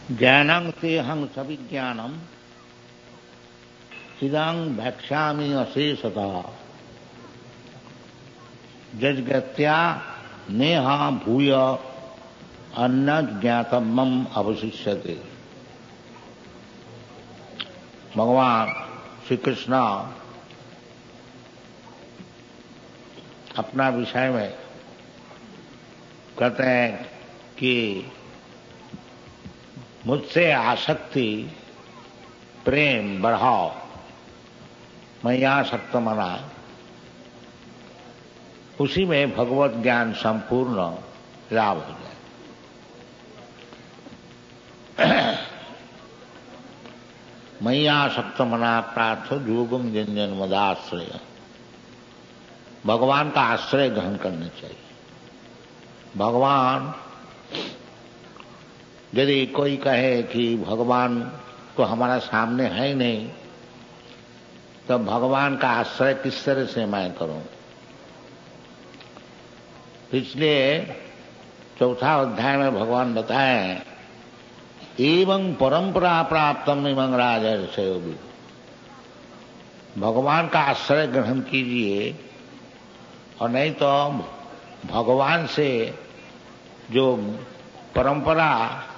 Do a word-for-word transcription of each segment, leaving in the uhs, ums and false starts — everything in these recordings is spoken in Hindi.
ज्ञानं तेहं सविज्ञानम इदं भक्ष्यामि अशेषतः जज्ञत्या नेहा भूय अन्न ज्ञातमम अवशिष्यते। भगवान श्री कृष्ण अपना विषय में कहते हैं कि मुझसे आसक्ति प्रेम बढ़ाओ, मैं यहाँ सक्त मना, उसी में भगवत ज्ञान संपूर्ण लाभ हो जाए। मैया सक्त मना प्रार्थ योगम जंजन मदाश्रय, भगवान का आश्रय ग्रहण करना चाहिए। भगवान यदि कोई कहे कि भगवान तो हमारा सामने है ही नहीं, तो भगवान का आश्रय किस तरह से मैं करूं? इसलिए चौथा अध्याय में भगवान बताए एवं परंपरा प्राप्तम इमं राजर्षय भी, भगवान का आश्रय ग्रहण कीजिए, और नहीं तो भगवान से जो परंपरा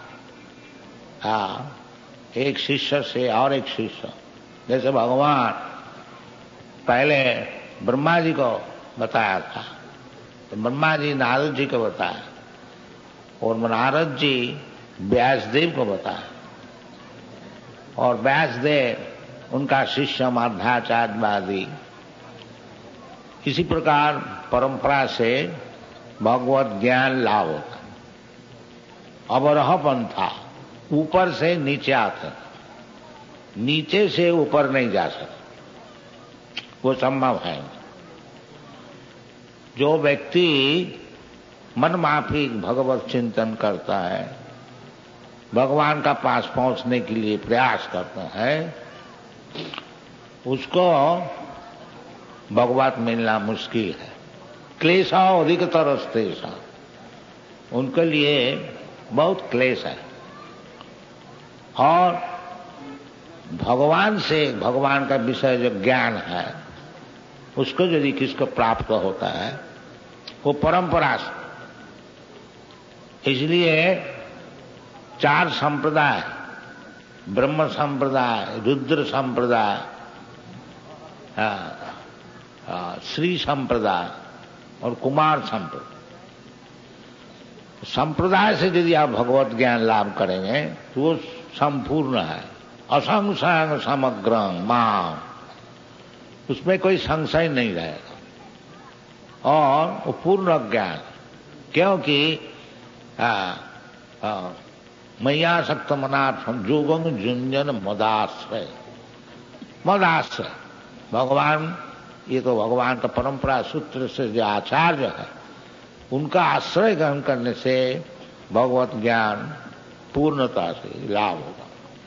हाँ, एक शिष्य से और एक शिष्य, जैसे भगवान पहले ब्रह्मा जी को बताया था, तो ब्रह्मा जी नारद जी को बताया, और नारद जी व्यासदेव को बताया, और व्यासदेव उनका शिष्य मध्वाचार्यवादी। इसी प्रकार परंपरा से भगवत ज्ञान लाभ होता। अवरह पंथा, ऊपर से नीचे आते, नीचे से ऊपर नहीं जा सकते, वो संभव है। जो व्यक्ति मन माफिक भगवत चिंतन करता है, भगवान का पास पहुंचने के लिए प्रयास करता है, उसको भगवत मिलना मुश्किल है। क्लेशा अधिकतर अस्तेषा, उनके लिए बहुत क्लेश है। और भगवान से, भगवान का विषय जो ज्ञान है, उसको यदि किसको प्राप्त होता है, वो परंपरा से। इसलिए चार संप्रदाय, ब्रह्म संप्रदाय, रुद्र संप्रदाय, श्री संप्रदाय और कुमार संप्रदाय, संप्रदाय से यदि आप भगवत ज्ञान लाभ करेंगे तो वो संपूर्ण है। असंशय समग्र मां, उसमें कोई संशय नहीं रहेगा, और वो पूर्ण ज्ञान। क्योंकि मैया सक्त मनाथ जोगम जुंजन मदाश्रय, मदाश्रय भगवान, ये तो भगवान का परंपरा सूत्र से जो आचार्य है, उनका आश्रय ग्रहण करने से भगवत ज्ञान पूर्णता से लाभ होगा।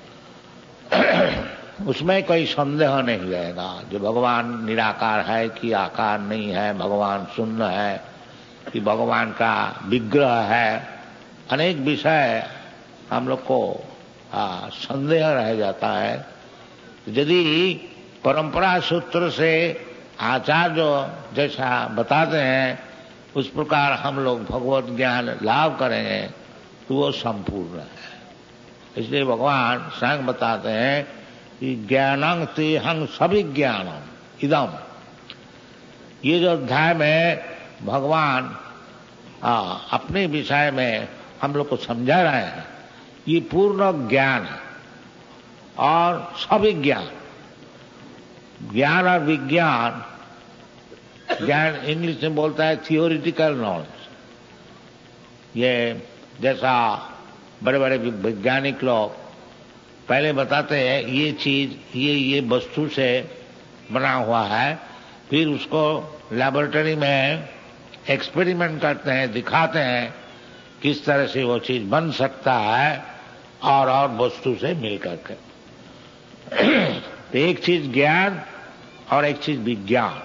उसमें कोई संदेह नहीं रहेगा जो भगवान निराकार है कि आकार नहीं है, भगवान शून्य है कि भगवान का विग्रह है। अनेक विषय हम लोग को आ, संदेह रह जाता है। यदि परंपरा सूत्र से आचार्य जैसा बताते हैं, उस प्रकार हम लोग भगवत ज्ञान लाभ करेंगे तो वो संपूर्ण है। इसलिए भगवान स्वयं बताते हैं कि ज्ञानं तेहं सविज्ञानम इदम। ये जो अध्याय में भगवान आ, अपने विषय में हम लोग को समझा रहे हैं, ये पूर्ण ज्ञान है और सविज्ञान। ज्ञान और विज्ञान, ज्ञान इंग्लिश में बोलता है थियोरिटिकल नॉलेज। ये जैसा बड़े बड़े वैज्ञानिक लोग पहले बताते हैं ये चीज ये ये वस्तु से बना हुआ है, फिर उसको लैबोरेटरी में एक्सपेरिमेंट करते हैं, दिखाते हैं किस तरह से वो चीज बन सकता है और और वस्तु से मिलकर के। तो एक चीज ज्ञान और एक चीज विज्ञान।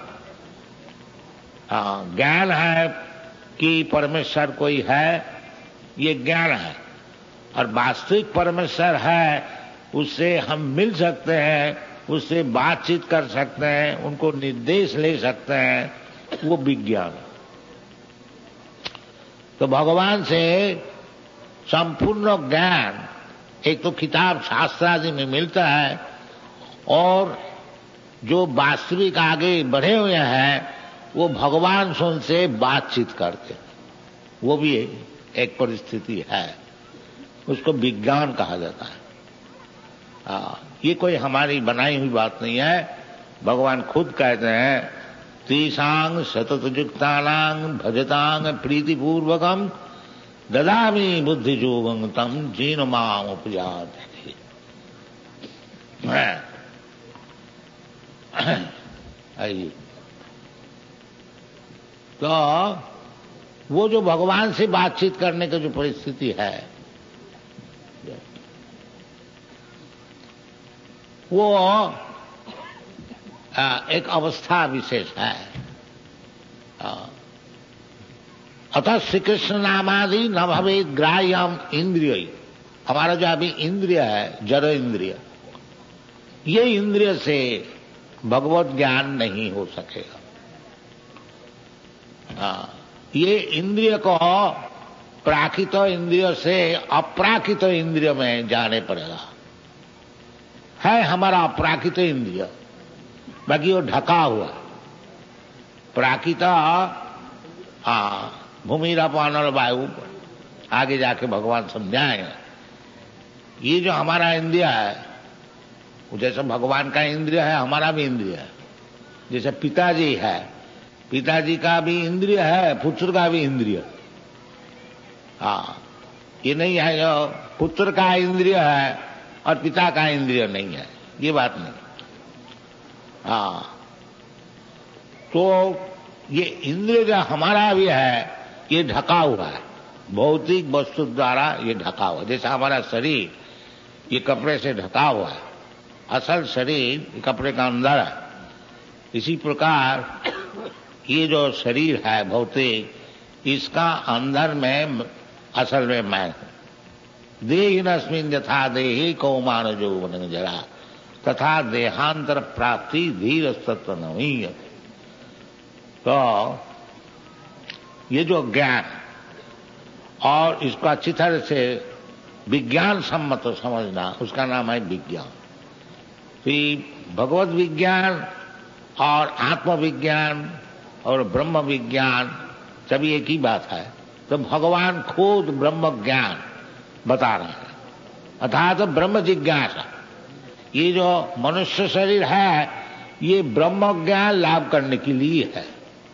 ज्ञान है कि परमेश्वर कोई है, ये ज्ञान है, और वास्तविक परमेश्वर है, उससे हम मिल सकते हैं, उससे बातचीत कर सकते हैं, उनको निर्देश ले सकते हैं, वो विज्ञान। तो भगवान से संपूर्ण ज्ञान एक तो किताब शास्त्र आदि में मिलता है, और जो वास्तविक आगे बढ़े हुए हैं वो भगवान से उनसे बातचीत करते, वो भी एक परिस्थिति है, उसको विज्ञान कहा जाता है। आ, ये कोई हमारी बनाई हुई बात नहीं है, भगवान खुद कहते हैं तीसांग सतत युक्तानांग भजतांग प्रीतिपूर्वकम ददामि बुद्धि योगं तम जीन माम उपजाति। आइए, तो वो जो भगवान से बातचीत करने की जो परिस्थिति है, वो एक अवस्था विशेष है। अतः श्री कृष्ण नामादि न भवेद ग्राह्यम इंद्रिय। हमारा जो अभी इंद्रिय है, जड़ इंद्रिय, ये इंद्रिय से भगवत ज्ञान नहीं हो सकेगा। हाँ, ये इंद्रिय को प्राकृत इंद्रिय से अप्राकृत इंद्रिय में जाने पड़ेगा। है हमारा अप्राकृत इंद्रिय, बाकी वो ढका हुआ। प्राकृत हाँ भूमिरा पानल वायु, आगे जाके भगवान समझाएंगे। ये जो हमारा इंद्रिय है, जैसे भगवान का इंद्रिय है, हमारा भी इंद्रिय है। जैसे पिताजी है, पिताजी का भी इंद्रिय है, पुत्र का भी इंद्रिय। हाँ, ये नहीं है जो पुत्र का इंद्रिय है और पिता का इंद्रिय नहीं है, ये बात नहीं। हाँ, तो ये इंद्रिय जो हमारा भी है, ये ढका हुआ है, भौतिक वस्तु द्वारा ये ढका हुआ। जैसा हमारा शरीर ये कपड़े से ढका हुआ है, असल शरीर कपड़े का अंदर है। इसी प्रकार ये जो शरीर है भौतिक, इसका अंदर में असल में मैं हूं। देहिनस्मिन् यथा देहि कौमार यौवन जरा तथा देहांतर प्राप्ति धीर तत्व नहीं। तो ये जो ज्ञान और इसको अच्छी तरह से विज्ञान सम्मत समझना, उसका नाम है विज्ञान। भगवत विज्ञान और आत्मविज्ञान और ब्रह्म विज्ञान सभी एक ही बात है। तो भगवान खुद ब्रह्म ज्ञान बता रहे हैं, अर्थात तो ब्रह्म जिज्ञासा। ये जो मनुष्य शरीर है, ये ब्रह्म ज्ञान लाभ करने के लिए है,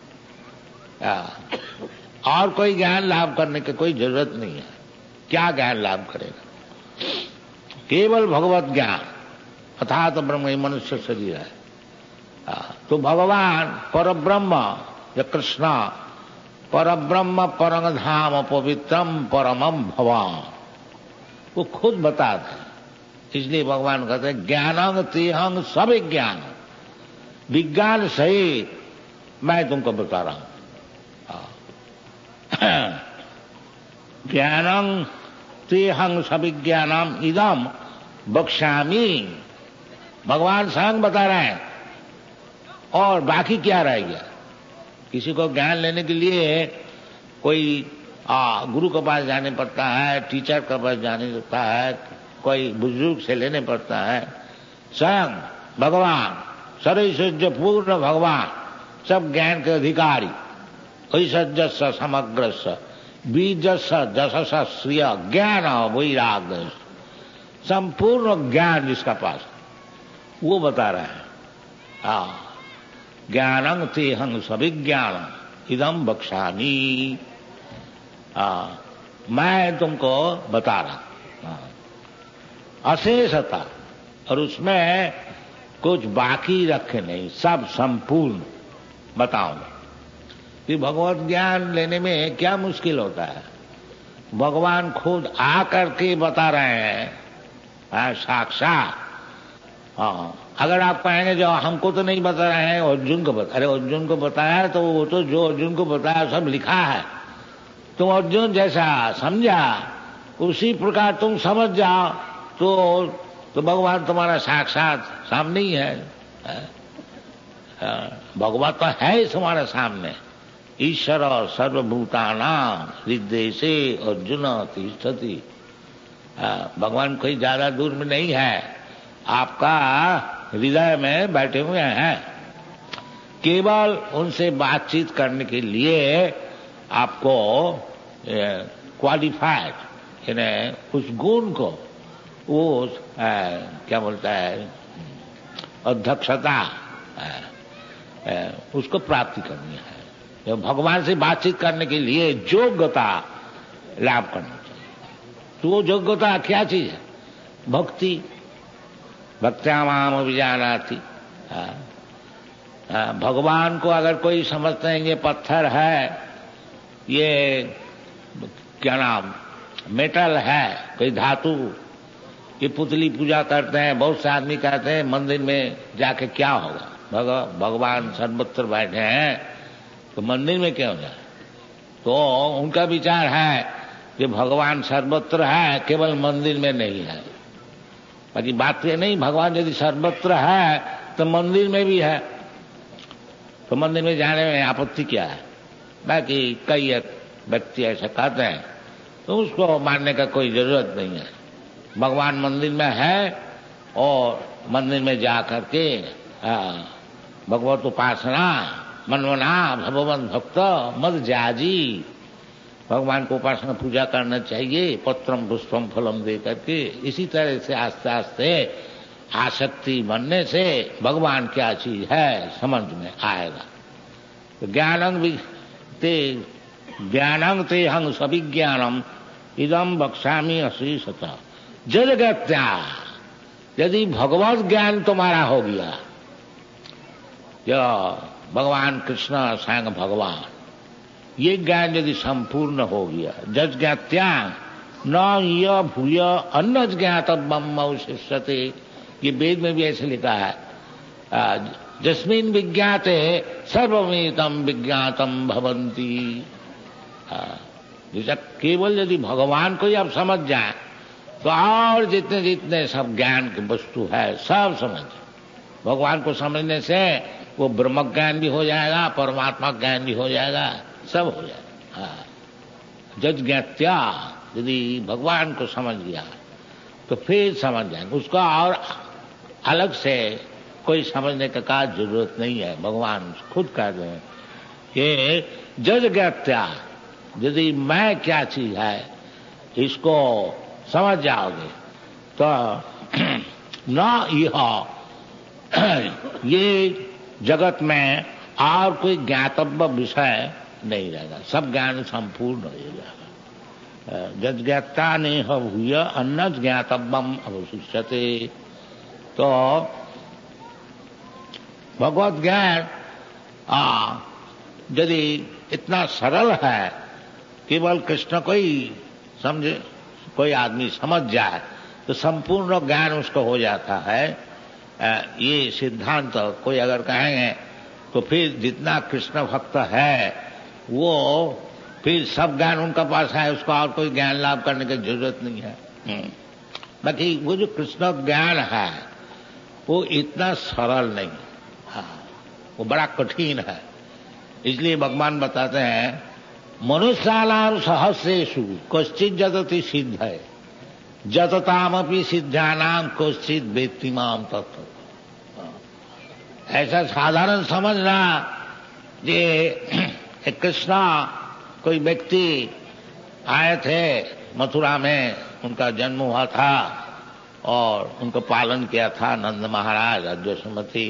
और कोई ज्ञान लाभ करने की कोई जरूरत नहीं है। क्या ज्ञान लाभ करेगा? केवल भगवत ज्ञान, अर्थात ब्रह्म ही मनुष्य शरीर है। तो भगवान परब्रह्म या कृष्ण परब्रह्म परम धाम पवित्रम परमम भवान, वो खुद बताते हैं। इसलिए भगवान कहते हैं ज्ञानंग तेहंग सब ज्ञान, विज्ञान सहित मैं तुमको बता रहा हूं। ज्ञानंग तेहंग सविज्ञानम इदम बक्ष्यामि, भगवान स्वयं बता रहे हैं। और बाकी क्या रह गया? किसी को ज्ञान लेने के लिए कोई आ, गुरु के पास जाने पड़ता है, टीचर के पास जाने पड़ता है, कोई बुजुर्ग से लेने पड़ता है। स्वयं भगवान सर्वैश्वर्य पूर्ण भगवान, सब ज्ञान के अधिकारी, ऐश्वर्य समग्र बीजस जशस श्रिय ज्ञान वैराग्य, संपूर्ण ज्ञान जिसका पास वो बता रहे हैं। हाँ, ज्ञानं तेहं सविज्ञानम इदम बक्ष्यामि, मैं तुमको बता रहा अशेषता, और उसमें कुछ बाकी रखे नहीं, सब संपूर्ण बताऊंगा। कि भगवत ज्ञान लेने में क्या मुश्किल होता है? भगवान खुद आकर के बता रहे हैं साक्षात। हाँ, अगर आप कहेंगे जो हमको तो नहीं बता रहे हैं, अर्जुन को बता, अरे अर्जुन को बताया तो वो तो जो अर्जुन को बताया सब लिखा है। तुम अर्जुन जैसा समझा उसी प्रकार तुम समझ जाओ तो, तो भगवान तुम्हारा साक्षात सामने ही है। भगवान तो है ही तुम्हारे सामने। ईश्वर सर्वभूतानां हृदयेशे अर्जुन तिष्ठति। भगवान कोई ज्यादा दूर में नहीं है, आपका हृदय में बैठे हुए हैं। केवल उनसे बातचीत करने के लिए आपको क्वालिफाइड, यानी उस गुण को, वो क्या बोलता है, अध्यक्षता, उसको प्राप्ति करनी है। तो भगवान से बातचीत करने के लिए योग्यता लाभ करना चाहिए। तो वो योग्यता क्या चीज है? भक्ति। भक्त्या माम अभिजानाति। भगवान को अगर कोई समझते हैं ये पत्थर है, ये क्या नाम मेटल है, कोई धातु, ये पुतली पूजा करते हैं। बहुत से आदमी कहते हैं मंदिर में जाके क्या होगा, भग, भगवान सर्वत्र बैठे हैं तो मंदिर में क्यों जाए? तो उनका विचार है कि भगवान सर्वत्र है, केवल मंदिर में नहीं है। बाकी बात ये नहीं, भगवान यदि सर्वत्र है तो मंदिर में भी है, तो मंदिर में जाने में आपत्ति क्या है? बाकी कई व्यक्ति ऐसा कहते हैं, तो उसको मानने का कोई जरूरत नहीं है। भगवान मंदिर में है और मंदिर में जा करके भगवत उपासना मनमना भगवंत भक्त मद जाजी, भगवान को उपासना पूजा करना चाहिए, पत्रम पुष्पम फलम दे करके। इसी तरह से आस्ते आस्ते आसक्ति बनने से भगवान क्या चीज है समझ में आएगा। तो ज्ञानं ते ज्ञानं ते हंग सविज्ञानम इदम बक्सामी अशीषत जलगत्या। यदि भगवत ज्ञान तुम्हारा हो गया, जो भगवान कृष्ण स्वयं भगवान, ये ज्ञान यदि संपूर्ण हो गया, जज ज्ञात्या न य भूय अन्न ज्ञातव्यम अवशिष्यते। ये वेद में भी ऐसे लिखा है, जस्मिन विज्ञाते सर्वमेतम विज्ञातम भवन्ति। जैसा केवल यदि भगवान को ही आप समझ जाए तो और जितने जितने सब ज्ञान की वस्तु है सब समझ। भगवान को समझने से वो ब्रह्म ज्ञान भी हो जाएगा, परमात्मा ज्ञान भी हो जाएगा, सब हो जाएगा। हाँ, जज ज्ञात्या, यदि भगवान को समझ गया तो फिर समझ जाएंगे, उसको और अलग से कोई समझने का का जरूरत नहीं है। भगवान खुद कहते हैं ये जज ज्ञात्या, यदि मैं क्या चीज है इसको समझ जाओगे तो न यह ये जगत में और कोई ज्ञातव्य विषय नहीं रहेगा, सब ज्ञान संपूर्ण हो जाएगा। जज ज्ञाता ने भूय अन्न ज्ञातव्यम अवशिष्यते। तो भगवत ज्ञान यदि इतना सरल है, केवल कृष्ण को ही समझे, कोई आदमी समझ जाए तो संपूर्ण ज्ञान उसको हो जाता है। ये सिद्धांत कोई अगर कहेंगे तो फिर जितना कृष्ण भक्त है वो फिर सब ज्ञान उनका पास है, उसको और कोई ज्ञान लाभ करने की जरूरत नहीं है। बाकी वो जो कृष्ण ज्ञान है वो इतना सरल नहीं, हाँ, वो बड़ा कठिन है। इसलिए भगवान बताते हैं मनुष्यानां सहस्रेषु कश्चित् जतति सिद्ध है जततामपि सिद्धानां कश्चित् वेत्ति माम तत्व। ऐसा साधारण समझना ये कृष्णा कोई व्यक्ति आए थे मथुरा में, उनका जन्म हुआ था और उनको पालन किया था नंद महाराज यशोमती।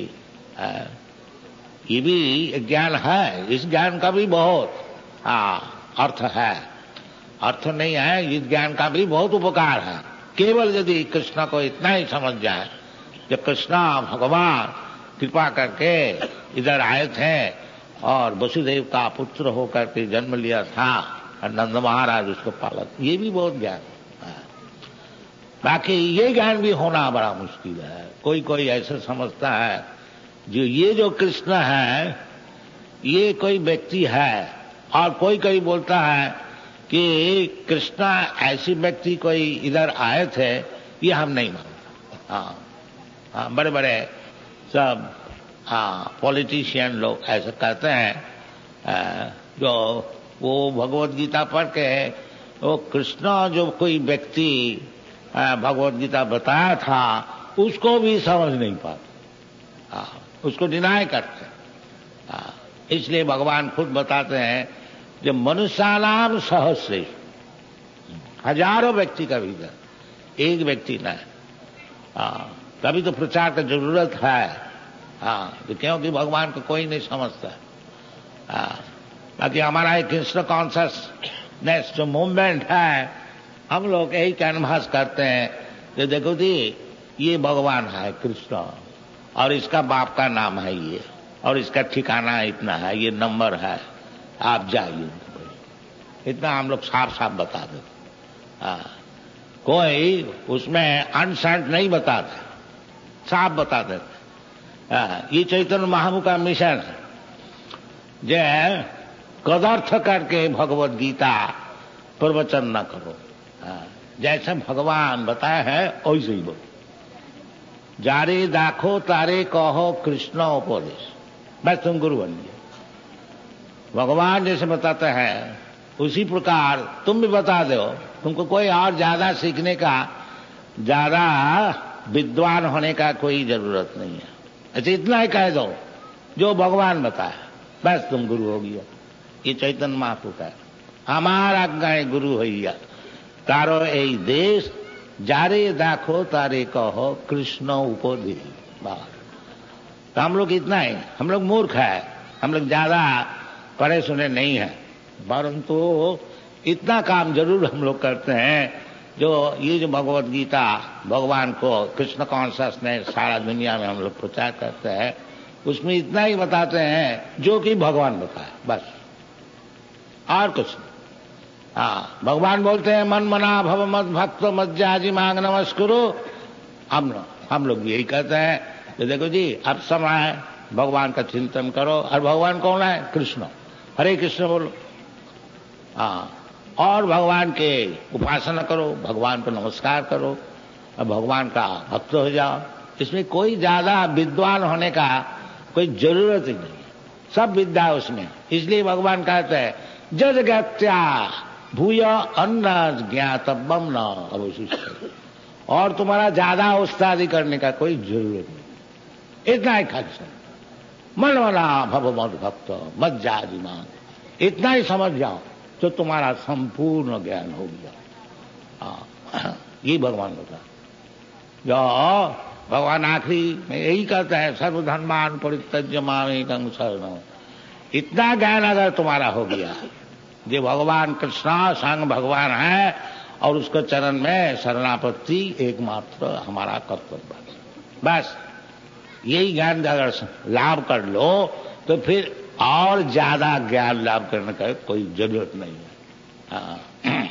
ये भी ज्ञान है, इस ज्ञान का भी बहुत हाँ अर्थ है, अर्थ नहीं है, इस ज्ञान का भी बहुत उपकार है। केवल यदि कृष्ण को इतना ही समझ जाए कि कृष्ण भगवान कृपा करके इधर आए थे और वसुदेव का पुत्र होकर के जन्म लिया था और नंद महाराज उसको पालक, ये भी बहुत ज्ञान है। बाकी ये ज्ञान भी होना बड़ा मुश्किल है। कोई कोई ऐसा समझता है जो ये जो कृष्ण है ये कोई व्यक्ति है, और कोई कोई बोलता है कि कृष्णा ऐसी व्यक्ति कोई इधर आए थे, ये हम नहीं मानते। हाँ हाँ, बड़े बड़े सब हाँ पॉलिटिशियन लोग ऐसे कहते हैं, जो वो भगवत गीता पढ़ के वो कृष्णा जो कोई व्यक्ति भगवत गीता बताया था उसको भी समझ नहीं पाते, हाँ उसको डिनाई करते। हाँ, इसलिए भगवान खुद बताते हैं जो मनुष्यानाम सहस्रे, हजारों व्यक्ति का भीतर एक व्यक्ति न है। हाँ, तभी तो प्रचार की जरूरत है। हाँ, तो क्योंकि भगवान को कोई नहीं समझता। हाँ, बाकी हमारा एक कृष्ण कॉन्शियसनेस जो मूवमेंट है, हम लोग यही कैनवास करते हैं कि देखो जी ये भगवान है कृष्ण, और इसका बाप का नाम है ये, और इसका ठिकाना इतना है, ये नंबर है, आप जाइए। इतना हम लोग साफ साफ बता देते। हाँ, कोई उसमें अनसेंट नहीं बताते, साफ बता देते। हाँ, ये चैतन्य महाप्रभु का मिशन है, जो कदर्थ करके भगवत गीता प्रवचन न करो। हाँ, जैसे भगवान बताया है वैसे ही बोलो। जारे दाखो तारे कहो कृष्ण उपदेश, बस तुम गुरु बन गए। भगवान जैसे बताते हैं उसी प्रकार तुम भी बता दो। तुमको कोई और ज्यादा सीखने का, ज्यादा विद्वान होने का कोई जरूरत नहीं है। अच्छा इतना ही कह दो जो भगवान बताया, बस तुम गुरु हो गया। ये चैतन्य महाप्रभु का हमारा गाय गुरु होइया। तारो ए देश जारे दाखो तारे कहो कृष्ण उपदेश। तो हम लोग इतना ही, हम लोग मूर्ख है, हम लोग ज्यादा पढ़े सुने नहीं है, परंतु इतना काम जरूर हम लोग करते हैं। जो ये जो भगवत गीता भगवान को कृष्ण कॉन्शियसनेस सारा दुनिया में हम लोग प्रचार करते हैं, उसमें इतना ही बताते हैं जो कि भगवान बताए, बस और कुछ नहीं। हाँ, भगवान बोलते हैं मन मना भव मत भक्त मत जाजी मांग नमस्कुरु। हम लोग हम लोग यही कहते हैं कि देखो जी अब समय है, भगवान का चिंतन करो। और भगवान कौन है? कृष्ण। हरे कृष्ण बोलो। हाँ, और भगवान के उपासना करो, भगवान को नमस्कार करो, और भगवान का भक्त हो जाओ। इसमें कोई ज्यादा विद्वान होने का कोई जरूरत ही नहीं, सब विद्या उसमें। इसलिए भगवान कहते हैं जज गत्या भूय अन्न ज्ञातव्यम न अवशिष्ट। और तुम्हारा ज्यादा उस्तादी करने का कोई जरूरत नहीं, इतना ही खर्च। मन वाला भव मत भक्त मत जाजी मान, इतना ही समझ जाओ तो तुम्हारा संपूर्ण ज्ञान हो गया। हाँ, ये भगवान बता। जो भगवान आखिरी में यही कहता है सर्वधर्मान परित्यज्य मामेकं शरणं। इतना ज्ञान अगर तुम्हारा हो गया, जो भगवान कृष्ण संग भगवान है और उसके चरण में शरणापत्ति एकमात्र हमारा कर्तव्य है, बस यही ज्ञान अगर लाभ कर लो तो फिर और ज्यादा ज्ञान लाभ करने का कोई जरूरत नहीं है।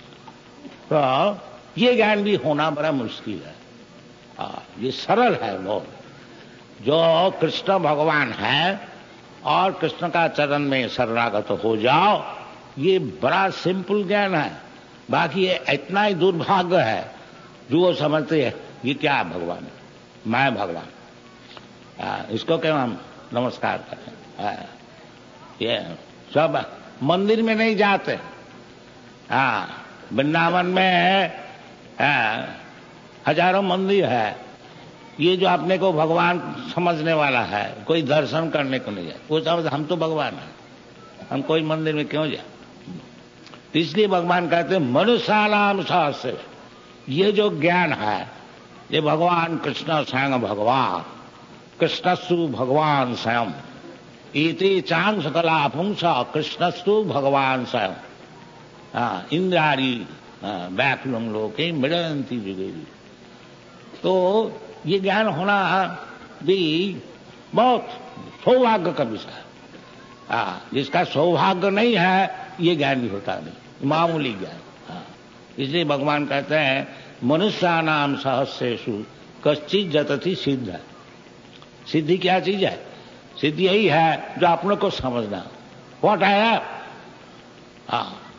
तो ये ज्ञान भी होना बड़ा मुश्किल है। आ, ये सरल है बहुत। जो कृष्ण भगवान है और कृष्ण का चरण में शरणागत हो जाओ, ये बड़ा सिंपल ज्ञान है। बाकी ये इतना ही दुर्भाग्य है जो वो समझते हैं ये क्या है भगवान है, मैं भगवान। आ, इसको क्यों हम नमस्कार करें? आ, ये सब मंदिर में नहीं जाते। हाँ, वृंदावन में आ, हजारों मंदिर है। ये जो अपने को भगवान समझने वाला है, कोई दर्शन करने को नहीं जाए, वो समझ हम तो भगवान है, हम कोई मंदिर में क्यों जाए? इसलिए भगवान कहते हैं मनुष्यानाम सहस्र। ये जो ज्ञान है, ये भगवान कृष्ण स्वयं भगवान, कृष्णस्तु भगवान स्वयं इति चांग सकला पुंस कृष्णस्तु भगवान स्वयं। हाँ, इंद्रारी व्याकुलम लोके मृडयन्ति जुगेरी। तो ये ज्ञान होना भी बहुत सौभाग्य का विषय है। हाँ, जिसका सौभाग्य नहीं है ये ज्ञान भी होता नहीं, मामूली ज्ञान। हाँ, इसलिए भगवान कहते हैं मनुष्यानाम सहस्रेषु कश्चित् जतति सिद्ध। सिद्धि क्या चीज है? सिद्धि यही है जो अपने को समझना। व्हाट है? हाँ,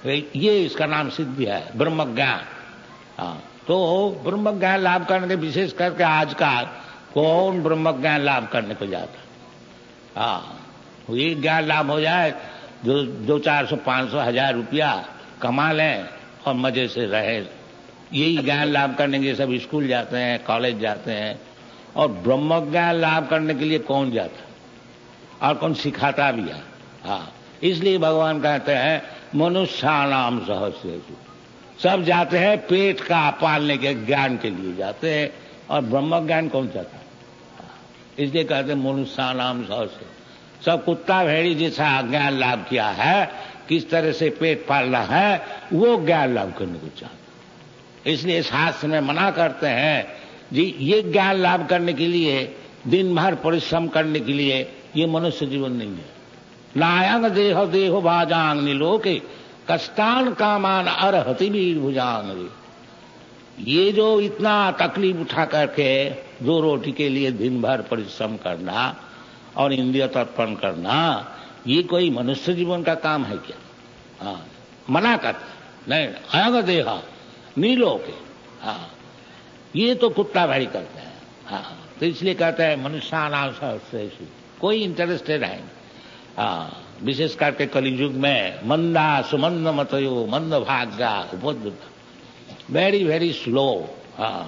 ये इसका नाम सिद्धि है, ब्रह्म ज्ञान। हाँ, तो ब्रह्म ज्ञान लाभ करने के विशेष करके आजकल कौन ब्रह्म ज्ञान लाभ करने को जाता। हाँ, ये ज्ञान लाभ हो जाए, जो दो चार सौ पांच सौ हजार रुपया कमा लें और मजे से रहे, यही ज्ञान लाभ करने के सब स्कूल जाते हैं, कॉलेज जाते हैं। और ब्रह्म ज्ञान लाभ करने के लिए कौन जाता और कौन सिखाता भी है। हाँ, इसलिए भगवान कहते हैं मनुष्याणाम सहस्रेषु, सब जाते हैं पेट का पालने के ज्ञान के लिए जाते हैं, और ब्रह्म ज्ञान कौन चाहता है। इसलिए कहते हैं मनुष्याणाम सहस्रेषु, सब कुत्ता भेड़ी जैसा ज्ञान लाभ किया है, किस तरह से पेट पालना है वो ज्ञान लाभ करने को चाहते। इसलिए शास्त्र में मना करते हैं जी, ये ज्ञान लाभ करने के लिए दिन भर परिश्रम करने के लिए ये मनुष्य जीवन नहीं है। नायंग देह देहो भाजांग निलोके कष्टान कामान अर्हति वीर भुजांग रे। ये जो इतना तकलीफ उठा करके दो रोटी के लिए दिन भर परिश्रम करना और इंद्रिय तर्पण करना, ये कोई मनुष्य जीवन का काम है क्या। हाँ, मना करते नहीं, अयंग देहा नीलोके। हाँ, ये तो कुत्ता भाई करते हैं। हाँ, तो इसलिए कहते हैं मनुष्याणाम सहस्रेषु, कोई इंटरेस्टेड है। हाँ, विशेष करके कलियुग में मंदा सुमंद मतयो मंद भाग्या उपद्रुत, वेरी वेरी स्लो। हाँ,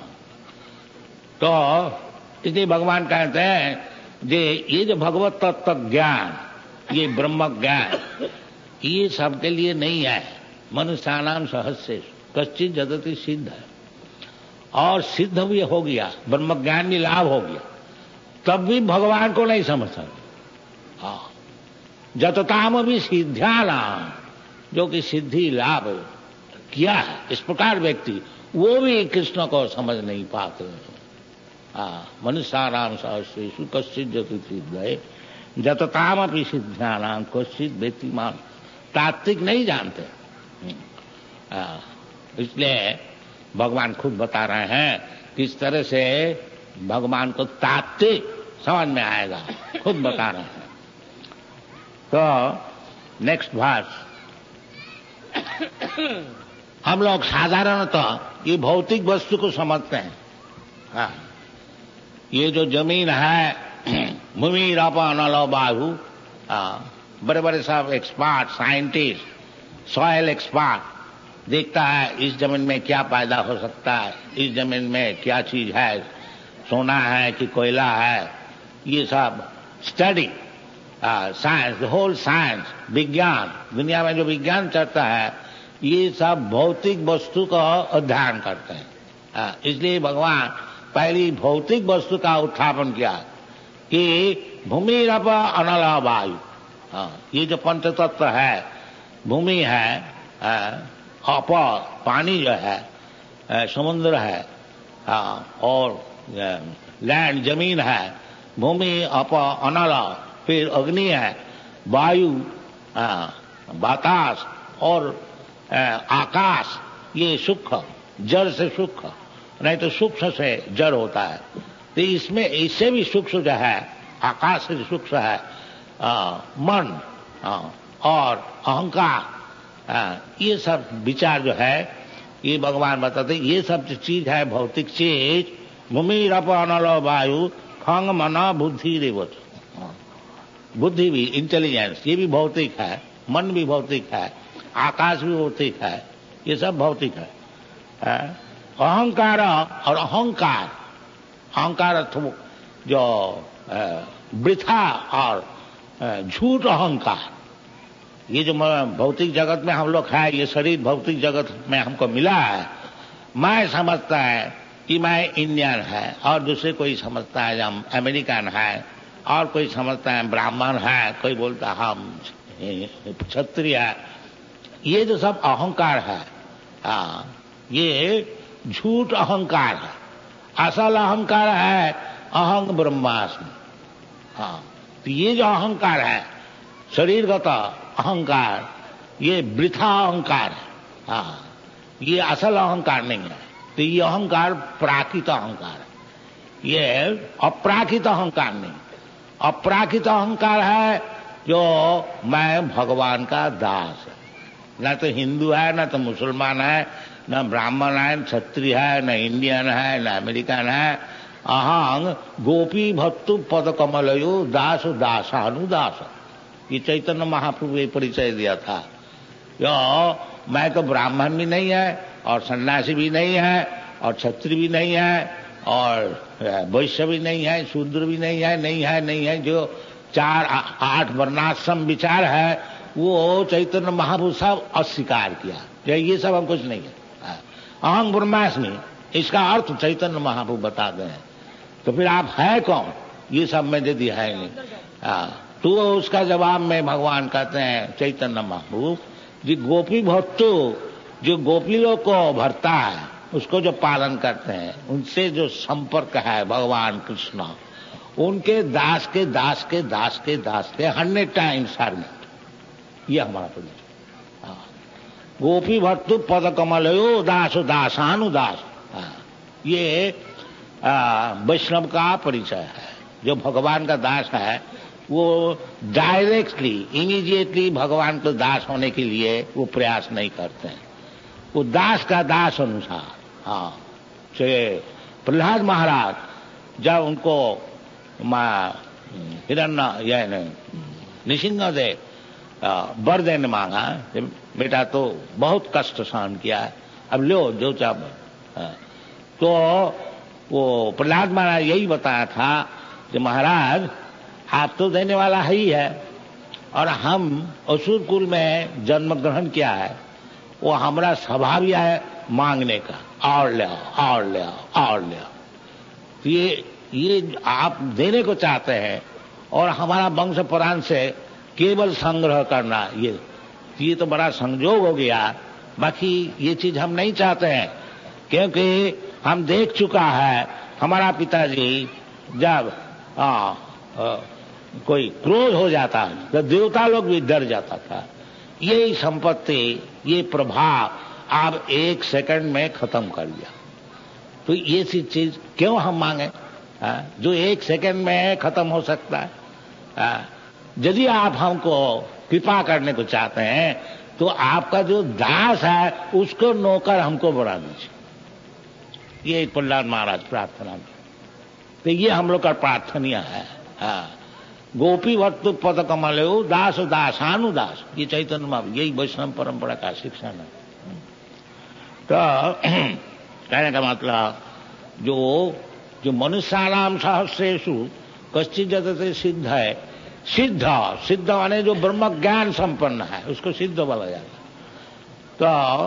तो इसलिए भगवान कहते हैं जे ये जो भगवत तत्व ज्ञान, ये ब्रह्म ज्ञान, ये सबके लिए नहीं है। मनुष्याणाम सहस्रेषु कश्चित् जदति सिद्ध है, और सिद्ध भी हो गया, ब्रह्म ज्ञान भी लाभ हो गया, तब भी भगवान को नहीं समझ सकते। हाँ, जतताम भी सिद्ध्यानाम, जो कि सिद्धि लाभ किया है, इस प्रकार व्यक्ति वो भी कृष्ण को समझ नहीं पाते। हाँ, मनुष्याणाम सहस्रेषु कश्चित् जदति सिद्ध है, जतताम अपि सिद्ध्यानाम कश्चित् व्यक्तिमान। तात्विक नहीं जानते। इसलिए भगवान खुद बता रहे हैं किस तरह से भगवान को तात्विक समझ में आएगा, खुद बता रहे हैं। तो नेक्स्ट वर्स, हम लोग साधारणतः ये भौतिक वस्तु को समझते हैं। हाँ, ये जो जमीन है, भूमि रपा नलो बाहु, बड़े बड़े सब एक्सपर्ट साइंटिस्ट, सॉयल एक्सपर्ट देखता है इस जमीन में क्या पैदा हो सकता है, इस जमीन में क्या चीज है, सोना है कि कोयला है, ये सब study science, the whole science, विज्ञान, दुनिया में जो विज्ञान चलता है ये सब भौतिक वस्तु का अध्ययन करते हैं। इसलिए भगवान पहली भौतिक वस्तु का उत्थापन किया कि भूमि रप अनल वायु। ये जो पंचतत्व है, भूमि है, अप पानी जो है, समुद्र है, और लैंड जमीन है, भूमि अप अनल, फिर अग्नि है, वायु, बतास और आकाश, ये सूक्ष्म, जड़ से सूक्ष्म, नहीं तो सूक्ष्म से जड़ होता है। तो इसमें इससे भी सूक्ष्म जो है, आकाश से सूक्ष्म है आ, मन आ, और अहंकार, आ, ये सब विचार जो है ये भगवान बताते, ये सब जो चीज है भौतिक चीज, भूमि रप अनल वायु खंग मना बुद्धि रेवत, बुद्धि भी, इंटेलिजेंस, ये भी भौतिक है, मन भी भौतिक है, आकाश भी भौतिक है, ये सब भौतिक है। अहंकार और अहंकार, अहंकार जो वृथा और झूठ अहंकार, ये जो भौतिक जगत में हम लोग है, ये शरीर भौतिक जगत में हमको मिला है। मैं समझता है कि मैं इंडियन है, और दूसरे कोई समझता है हम अमेरिकन है, और कोई समझता है ब्राह्मण है, कोई बोलता है हम क्षत्रिय है। ये जो सब अहंकार है, आ, ये झूठ अहंकार है। असल अहंकार है अहंग ब्रह्मास्मि। हाँ, तो ये जो अहंकार है शरीरगत अहंकार, ये वृथा अहंकार है। हाँ, ये असल अहंकार नहीं है। तो ये अहंकार प्राकृत अहंकार है, ये अप्राकृत अहंकार नहीं। अप्राकृत अहंकार है जो मैं भगवान का दास है। न तो हिंदू है, न तो मुसलमान है, न ब्राह्मण है, न क्षत्रिय है, न इंडियन है, न अमेरिकन है। अहंग गोपी भक्तु पद कमलयो दास दासानुदास। ये चैतन्य महाप्रभु ने परिचय दिया था। यो मैं तो ब्राह्मण भी नहीं है, और सन्यासी भी नहीं है, और क्षत्रिय भी नहीं है, और वैश्य भी नहीं है, शूद्र भी नहीं है, नहीं है नहीं है। जो चार आठ वर्णाश्रम विचार है वो चैतन्य महाप्रभु सब अस्वीकार किया। ये सब हम कुछ नहीं है। अहं ब्रह्मास्मि, इसका अर्थ चैतन्य महाप्रभु बताते हैं। तो फिर आप है कौन? ये सब में यदि है नहीं। आ, तो उसका जवाब में भगवान कहते हैं चैतन्य महाप्रभु जी, गोपी भक्तु जो गोपी लोग को भरता है, उसको जो पालन करते हैं, उनसे जो संपर्क है भगवान कृष्ण, उनके दास के दास के दास के दास के हंड्रेड टाइम सर्वेंट। ये हमारा परिचय। गोपी भक्तु पद कमलयो दास दासानुदास। ये वैष्णव का परिचय है। जो भगवान का दास है वो डायरेक्टली इमीडिएटली भगवान को दास होने के लिए वो प्रयास नहीं करते हैं। वो दास का दास अनुसार। हाँ, प्रहलाद महाराज जब उनको हिरण्य या नृसिंहदेव वर देने मांगा, बेटा तो बहुत कष्ट सहन किया है, अब लो जो चाह। तो वो प्रहलाद महाराज यही बताया था कि महाराज आप तो देने वाला है ही है, और हम असुर कुल में जन्म ग्रहण किया है, वो हमारा स्वभाव ही है मांगने का, और ले आओ और ले आओ और ले आओ। तो ये ये आप देने को चाहते हैं, और हमारा वंश पुराण से केवल संग्रह करना, ये ये तो बड़ा संजोग हो गया। बाकी ये चीज हम नहीं चाहते हैं, क्योंकि हम देख चुका है हमारा पिताजी जब आ, आ, कोई क्रोध हो जाता तो देवता लोग भी डर जाता था। यही संपत्ति, ये प्रभाव आप एक सेकंड में खत्म कर दिया। तो ये सी चीज क्यों हम मांगे, आ, जो एक सेकंड में खत्म हो सकता है। यदि आप हमको कृपा करने को चाहते हैं तो आपका जो दास है उसको नौकर हमको बना दीजिए। ये प्रहलाद महाराज प्रार्थना। तो ये हम लोग का प्रार्थनीय है। हाँ, गोपी भक्तु पद कमलयो दास दासानुदास। ये चैतन्य महाप्रभु, यही वैष्णव परंपरा का शिक्षण है। तो कहने का मतलब जो जो मनुष्याणाम सहस्रेषु कश्चित् जतते सिद्ध है। सिद्ध सिद्ध माने जो ब्रह्म ज्ञान संपन्न है उसको सिद्ध बोला जाता है।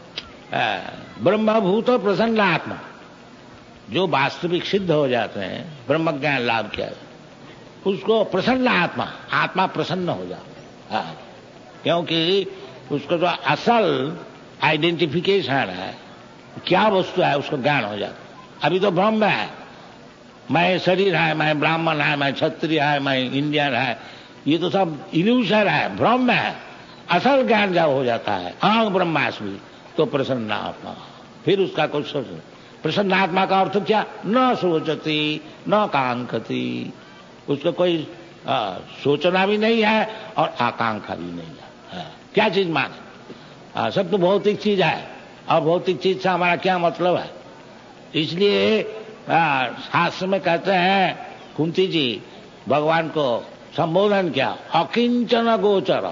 तो ब्रह्मभूत प्रसन्नात्मा, जो वास्तविक सिद्ध हो जाते हैं, ब्रह्म ज्ञान लाभ किया, उसको प्रसन्न आत्मा, आत्मा प्रसन्न हो जाता है। क्योंकि उसको जो असल आइडेंटिफिकेशन है, क्या वस्तु है, उसको ज्ञान हो जाता है। अभी तो ब्रह्म है, मैं शरीर है, मैं ब्राह्मण है, मैं क्षत्रिय है, मैं इंडियन है, ये तो सब इल्यूशन है, भ्रम है। असल ज्ञान जब हो जाता है अहं ब्रह्मास्मि, तो प्रसन्न आत्मा, फिर उसका कुछ सोच। प्रसन्न आत्मा का अर्थ क्या? न सोचती न कांक्षती, उसको कोई आ, सोचना भी नहीं है और आकांक्षा भी नहीं है। आ, क्या चीज माने? सब तो भौतिक चीज है, और भौतिक चीज से हमारा क्या मतलब है? इसलिए शास्त्र में कहते हैं, कुंती जी भगवान को संबोधन किया, अकिंचन गोचर।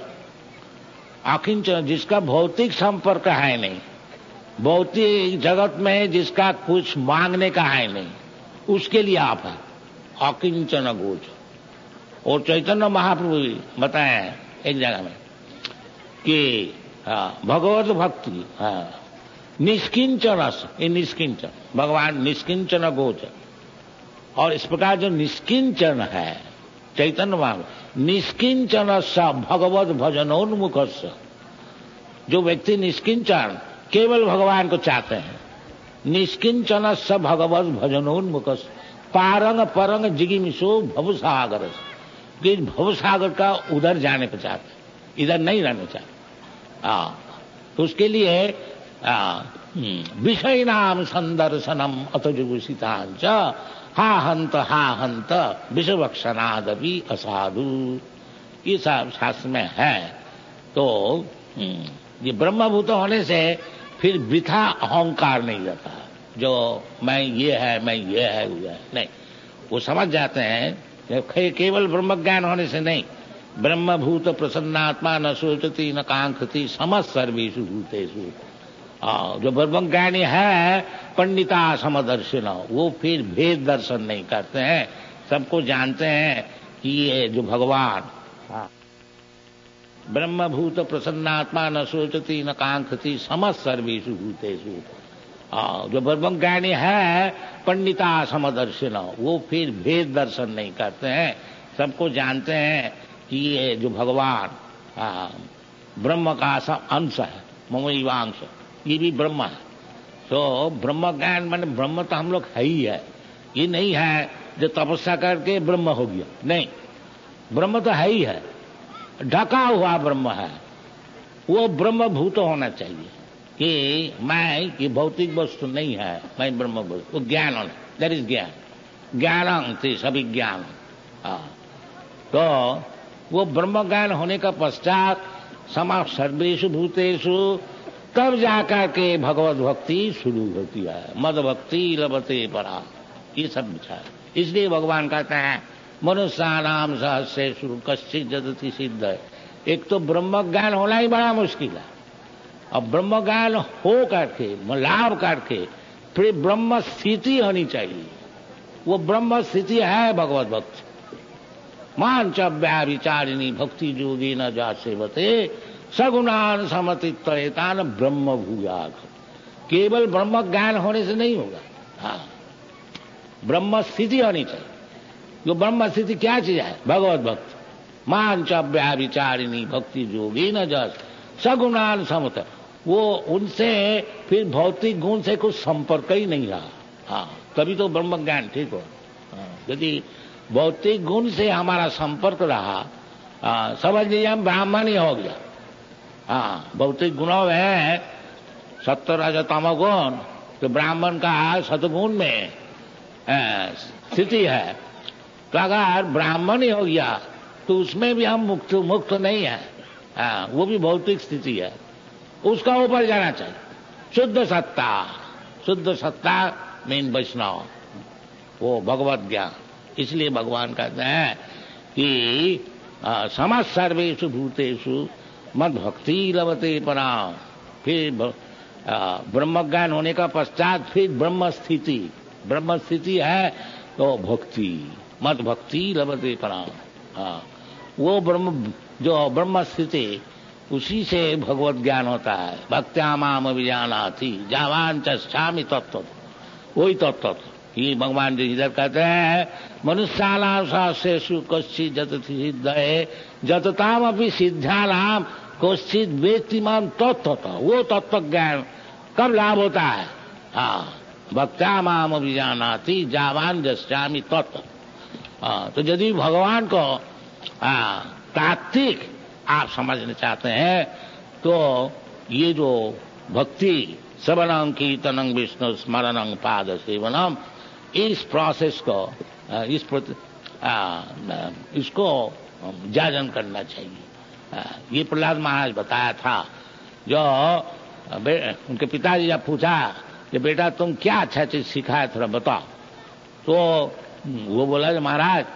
अकिंचन, जिसका भौतिक संपर्क है नहीं, भौतिक जगत में जिसका कुछ मांगने का है नहीं, उसके लिए आप है अकिंचन गोचर। और चैतन्य महाप्रभु बताए एक जगह में कि भगवत भक्ति निष्किंचन, ये निष्किंचन, भगवान निष्किंचन गोचर। और इस प्रकार जो निष्किंचन है चैतन्य महाप्रभु, निष्किंचन स भगवत भजनोन्मुख, जो व्यक्ति निष्किंचन केवल भगवान को चाहते हैं, निष्किंचन स भगवत भजनोन्मुख, पारंग परंग जिगिमिशो भवसागर, कि भवसागर का उधर जाने को चाहते, इधर नहीं रहना चाहते। हाँ, तो उसके लिए विषय नाम संदर्शनम अतजुगुषितांच हा हंत हा हंत विषवक्षनादपि असाधु, ये सब शास्त्र में है। तो ये ब्रह्मभूत होने से फिर वृथा अहंकार नहीं रहता, जो मैं ये है मैं ये है वो है, नहीं। वो समझ जाते हैं केवल ब्रह्म ज्ञान होने से नहीं, ब्रह्मभूत प्रसन्नात्मा न सोचती न कांक्षति समस्त सर्वेषु भूतेषु। जो ब्रह्म ज्ञानी है पंडिता समदर्शिन, वो फिर भेद दर्शन नहीं करते हैं, सबको जानते हैं कि ये जो भगवान ब्रह्मभूत प्रसन्नात्मा न सोचती न कांक्षति समस्त सर्वेषु भूतेषु। जो ब्रह्म ज्ञानी है पंडिता समदर्शिन, वो फिर भेद दर्शन नहीं करते हैं, सबको जानते हैं कि ये जो भगवान ब्रह्म का अंश है, ममैवांश, ये भी ब्रह्म है। तो ब्रह्म ज्ञान माने ब्रह्म तो हम लोग है ही है, ये नहीं है जो तपस्या करके ब्रह्म हो गया, नहीं। ब्रह्म तो है ही है, ढका हुआ ब्रह्म है, वो ब्रह्म भूत होना चाहिए कि मैं ये भौतिक वस्तु नहीं है, मैं ब्रह्म वस्तु, वो ज्ञान होना, दैट इज ज्ञान, ज्ञानं थे सभी ज्ञान। तो वो ब्रह्म ज्ञान होने का पश्चात समा सर्वेषु भूतेषु, तब जाकर के भगवत भक्ति शुरू होती है, मद भक्ति लभते परा, ये सब विचार। इसलिए भगवान कहते हैं मनुष्यानाम सहस्रेषु कश्चित् जदति सिद्ध है। एक तो ब्रह्म ज्ञान होना ही बड़ा मुश्किल है, और ब्रह्म ज्ञान हो करके लाभ करके फिर ब्रह्म स्थिति होनी चाहिए। वो ब्रह्म स्थिति है भगवत भक्ति। मान च व्याविचारिणी भक्ति जोगी न जा सेवते सगुणान समतित्वतान ब्रह्म भूयाग। केवल ब्रह्म ज्ञान होने से नहीं होगा, हाँ, ब्रह्म स्थिति होनी चाहिए। जो ब्रह्म स्थिति क्या चीज है? भगवत भक्ति। मान च व्याविचारिणी भक्ति जोगी न जा सगुणान समत, वो उनसे फिर भौतिक गुण से कुछ संपर्क ही नहीं रहा, हाँ, तभी तो ब्रह्म ज्ञान ठीक हो। यदि भौतिक गुण से हमारा संपर्क रहा, समझ लीजिए हम ब्राह्मण ही हो गया। हाँ, भौतिक गुणों में सत्व रज तम गुण, तो ब्राह्मण का सतगुण में स्थिति है। तो अगर ब्राह्मण ही हो गया तो उसमें भी हम मुक्त मुक्त नहीं है, हाँ, वो भी भौतिक स्थिति है, उसका ऊपर जाना चाहिए। शुद्ध सत्ता, शुद्ध सत्ता मीन वैष्णव, वो भगवत ज्ञान। इसलिए भगवान कहते हैं कि समस्त सर्वेषु भूतेषु मद भक्ति लभते पराम। फिर ब्रह्म ज्ञान होने का पश्चात फिर ब्रह्म स्थिति, ब्रह्म स्थिति है तो भक्ति, मद भक्ति लभते पराम। हाँ, वो ब्रह्म जो ब्रह्म स्थिति, उसी से भगवत ज्ञान होता है। भक्त्या माम विजानाति जावान चामि तत्व, वही तत्व। ये भगवान जी इधर कहते हैं मनुष्यानाम सहस्रेषु कश्चित् जतति सिद्धये जतताम अपि सिद्धानाम कश्चित् वेत्ति माम तत्वतः। वो तत्व ज्ञान कब लाभ होता है? हाँ, भक्त्या माम विजानाति जावान चामि तत्व। हाँ, तो यदि भगवान को तात्विक आप समझना चाहते हैं तो ये जो भक्ति श्रवणं कीर्तनं विष्णु स्मरणं पाद सेवनम, इस प्रोसेस को इस आ, इसको जाजन करना चाहिए। ये प्रहलाद महाराज बताया था, जो उनके पिताजी जब पूछा कि बेटा तुम क्या अच्छा चीज सीखा है थोड़ा बताओ, तो वो बोला कि महाराज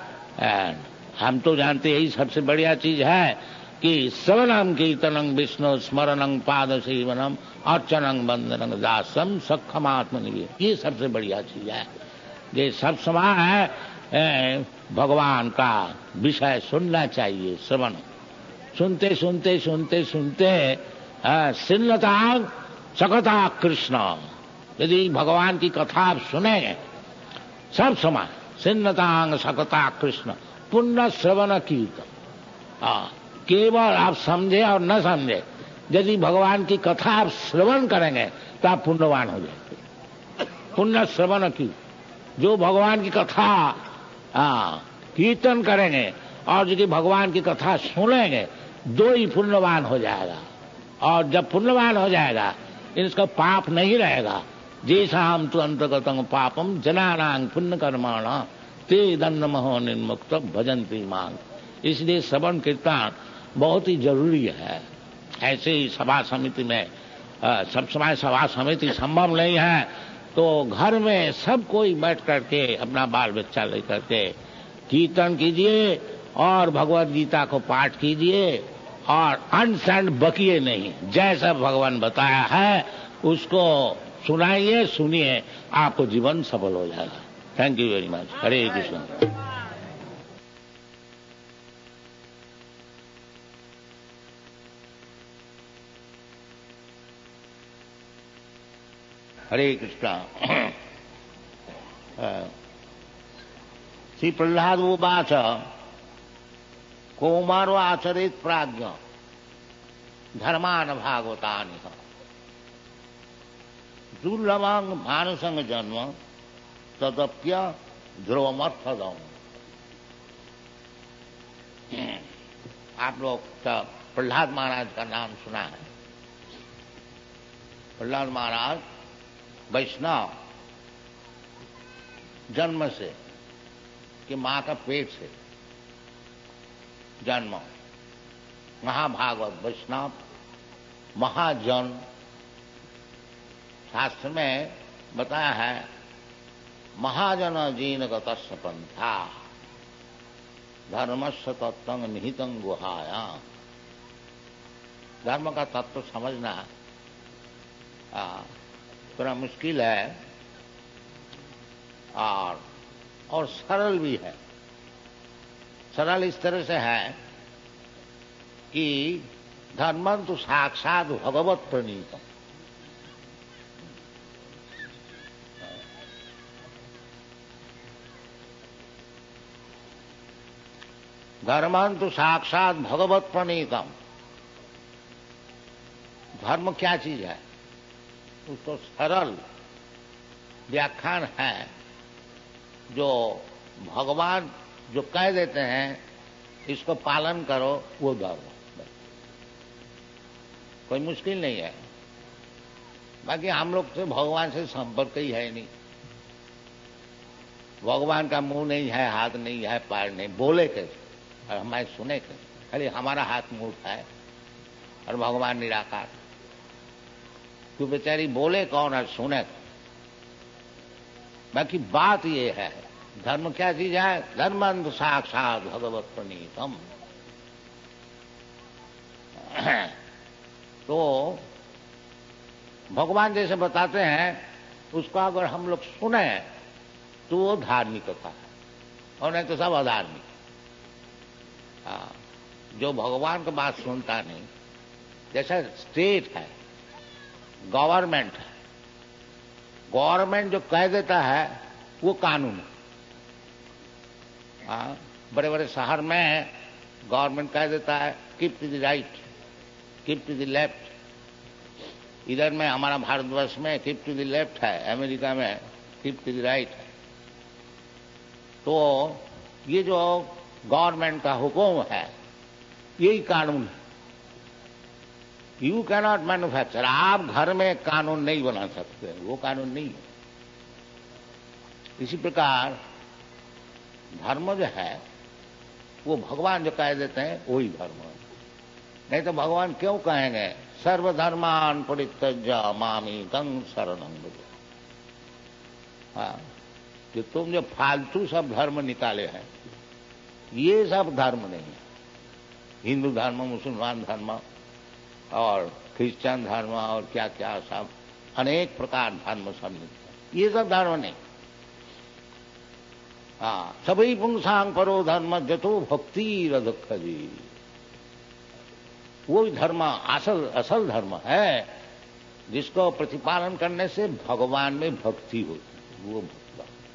हम तो जानते यही सबसे बढ़िया चीज है कि श्रवणं कीर्तनं विष्णु स्मरणं पाद सेवनम अर्चनं वंदनं दासम सखमात्मनिवेदनम्, ये सबसे बढ़िया चीज है। ये सब समय है भगवान का विषय सुनना चाहिए। श्रवण सुनते सुनते सुनते सुनते सिन्नता सकता कृष्ण, यदि भगवान की कथा आप सुनेंगे सब समय, सिन्नतांग सकता कृष्ण पुण्य श्रवण कीर्तन। केवल आप समझे और न समझे, यदि भगवान की कथा आप श्रवण करेंगे तो आप पुण्यवान हो जाएंगे। पुण्य श्रवण की, जो भगवान की कथा हाँ कीर्तन करेंगे और यदि भगवान की कथा सुनेंगे, दो ही पुण्यवान हो जाएगा। और जब पुण्यवान हो जाएगा इसका पाप नहीं रहेगा। जैसा हम तो अंतगतंग पापम जनानां पुण्य कर्माणा ते दंडमहो निर्मुक्त भजन्ति मांग। इसलिए श्रवण कीर्तन बहुत ही जरूरी है। ऐसे ही सभा समिति में सब समय सभा समिति संभव नहीं है, तो घर में सब कोई बैठ करके अपना बाल बच्चा लेकर के कीर्तन कीजिए और भगवत गीता को पाठ कीजिए और अनसंड बकिए नहीं। जैसा भगवान बताया है उसको सुनाइए, सुनिए, आपको जीवन सफल हो जाएगा। Thank you very much. Hare Krishna. Hare Krishna. Shri Prahlad उवाच कौमारो आचरेत प्राज्ञ धर्मान भागवतानि दुर्लभं मानसंग जन्म तदप्य ध्रुवमर्थदम। आप लोग प्रहलाद महाराज का नाम सुना है। प्रहलाद महाराज वैष्णव जन्म से कि मां का पेट से जन्म, महाभागवत वैष्णव महाजन। शास्त्र में बताया है महाजन जीन गतस्य पंथा धर्मस्य तत्व निहितं गुहाया। धर्म का तत्व समझना थोड़ा मुश्किल है और और सरल भी है। सरल इस तरह से है कि धर्म तो साक्षात भगवत प्रणीतम। धर्म तो साक्षात भगवत प्रणीतम। धर्म क्या चीज है उसको सरल व्याख्यान है जो भगवान जो कह देते हैं इसको पालन करो, वो धर्म। कोई मुश्किल नहीं है। बाकी हम लोग से भगवान से संपर्क ही है नहीं। भगवान का मुंह नहीं है, हाथ नहीं है, पैर नहीं, बोले कैसे और हमारे सुने कैसे? खाली हमारा हाथ मुंह है और भगवान निराकार। तो बेचारी बोले कौन और सुने कौन? बाकी बात ये है धर्म क्या चीज है? धर्मंत साक्षात भगवत प्रणीतम। तो भगवान जैसे बताते हैं उसको अगर हम लोग सुने तो वो धार्मिकता है और नहीं तो सब अधार्मिक। जो भगवान की बात सुनता नहीं, जैसा स्टेट है, गवर्नमेंट है, गवर्नमेंट जो कह देता है वो कानून है। हाँ, बड़े बड़े शहर में गवर्नमेंट कह देता है keep to the right, keep to the left. इधर में हमारा भारतवर्ष में कीप टू द लेफ्ट है, अमेरिका में कीप टू द राइट है। तो ये जो गवर्नमेंट का हुक्म है यही कानून है। You can not manufacture. आप घर में कानून नहीं बना सकते, वो कानून नहीं है। इसी प्रकार धर्म जो है वो भगवान जो कह देते हैं वही धर्म है। नहीं तो भगवान क्यों कहेंगे सर्वधर्मान परित्यज्य मामेकं शरणं व्रज। हाँ, जो तुम जो फालतू सब धर्म निकाले हैं ये सब धर्म नहीं है। हिंदू धर्म, मुसलमान धर्म और क्रिश्चियन धर्म और क्या क्या सब अनेक प्रकार धर्म सब मिलते, ये सब धर्म नहीं। हाँ, सभी पुंसांग परो धर्म जतो भक्ति दुख जी। वो धर्म असल असल धर्म है जिसको प्रतिपालन करने से भगवान में भक्ति होती, वो भगवान।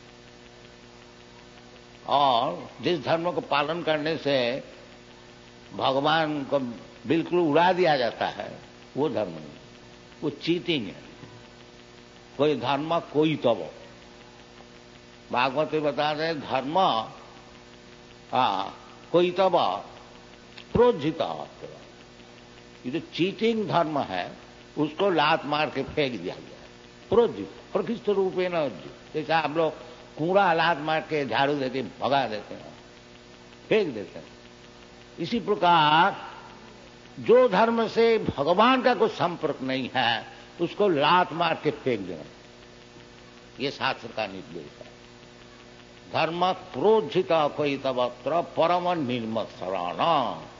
और जिस धर्म को पालन करने से भगवान को बिल्कुल उड़ा दिया जाता है वो धर्म नहीं, वो चीटिंग है। कोई धर्म कोई तब। भागवत बता रहे धर्म हाँ कोई तब प्रोज्झित। ये जो चीटिंग धर्म है उसको लात मार के फेंक दिया गया है। प्रोज्झित प्रकृष्ट रूपे न जैसा आप लोग कूड़ा लात मार के झाड़ू देके भगा देते हैं, फेंक देते हैं। इसी प्रकार जो धर्म से भगवान का कोई संपर्क नहीं है उसको लात मार के फेंक देना, ये शास्त्र का निर्देश है। धर्म प्रोज्झित कोई तवत्र परम निर्मत्सराना।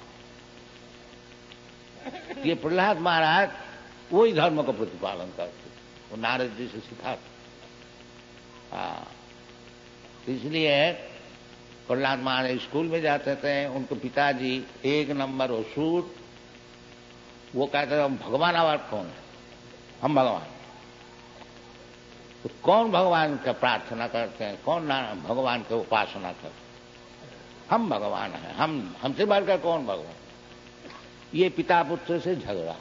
ये प्रहलाद महाराज वही धर्म का प्रतिपालन करते, वो नारद जी से सिखाते। हाँ, इसलिए प्रहलाद महाराज स्कूल में जाते थे, उनके पिताजी एक नंबर असुर, वो कहते थे भगवान आवाज कौन है, हम भगवान। तो कौन भगवान का प्रार्थना करते हैं, कौन भगवान की उपासना करते हैं, हम भगवान हैं, हम हमसे बढ़कर कौन भगवान। ये पिता पुत्र से झगड़ा,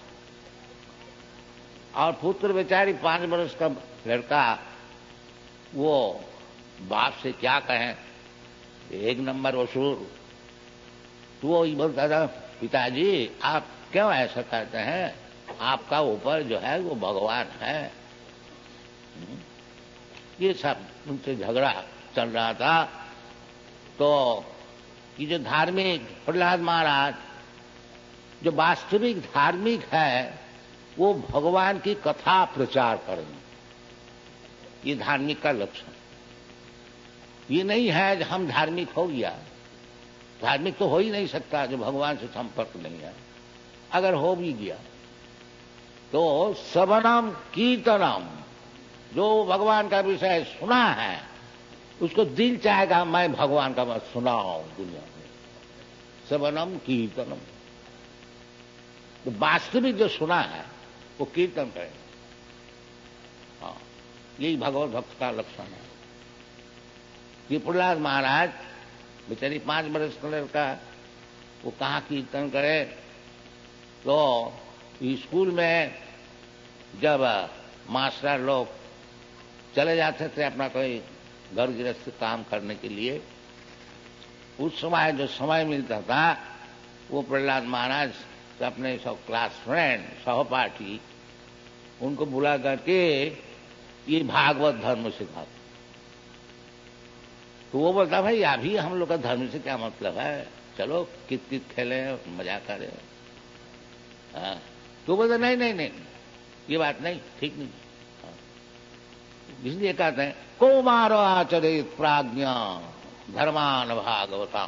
और पुत्र बेचारी पांच वर्ष का लड़का, वो बाप से क्या कहें, एक नंबर असुर। तो वो ही बोलता था, पिताजी आप क्यों ऐसा कहते हैं, आपका ऊपर जो है वो भगवान है। ये सब उनसे झगड़ा चल रहा था। तो ये जो धार्मिक प्रहलाद महाराज जो वास्तविक धार्मिक है, वो भगवान की कथा प्रचार करेंगे, ये धार्मिक का लक्षण। ये नहीं है कि हम धार्मिक हो गया, धार्मिक तो हो ही नहीं सकता जो भगवान से संपर्क नहीं है। अगर हो भी गया तो श्रवणम कीर्तनम, जो भगवान का विषय सुना है उसको दिल चाहेगा मैं भगवान का बात सुनाऊं दुनिया में। श्रवणम कीर्तनम, तो वास्तविक जो सुना है वो कीर्तन करें। हाँ, यही भगवत भक्त का लक्षण है। ये प्रहलाद महाराज बेचारी पांच बरस का लड़का, वो कहाँ कीर्तन करे। तो स्कूल में जब मास्टर लोग चले जाते थे अपना कोई घर गृहस्थ काम करने के लिए, उस समय जो समय मिलता था वो प्रहलाद महाराज अपने सब क्लास फ्रेंड सहपाठी उनको बुला करके ये भागवत धर्म सिखाते। तो वो बोलता भाई अभी हम लोग का धर्म से क्या मतलब है, चलो कित कित खेले मजा करें। हाँ, तो बोलते नहीं नहीं नहीं ये बात नहीं, ठीक नहीं। हाँ, इसलिए कहते हैं कौमारो आचरित प्राज्ञा धर्मान भागवता।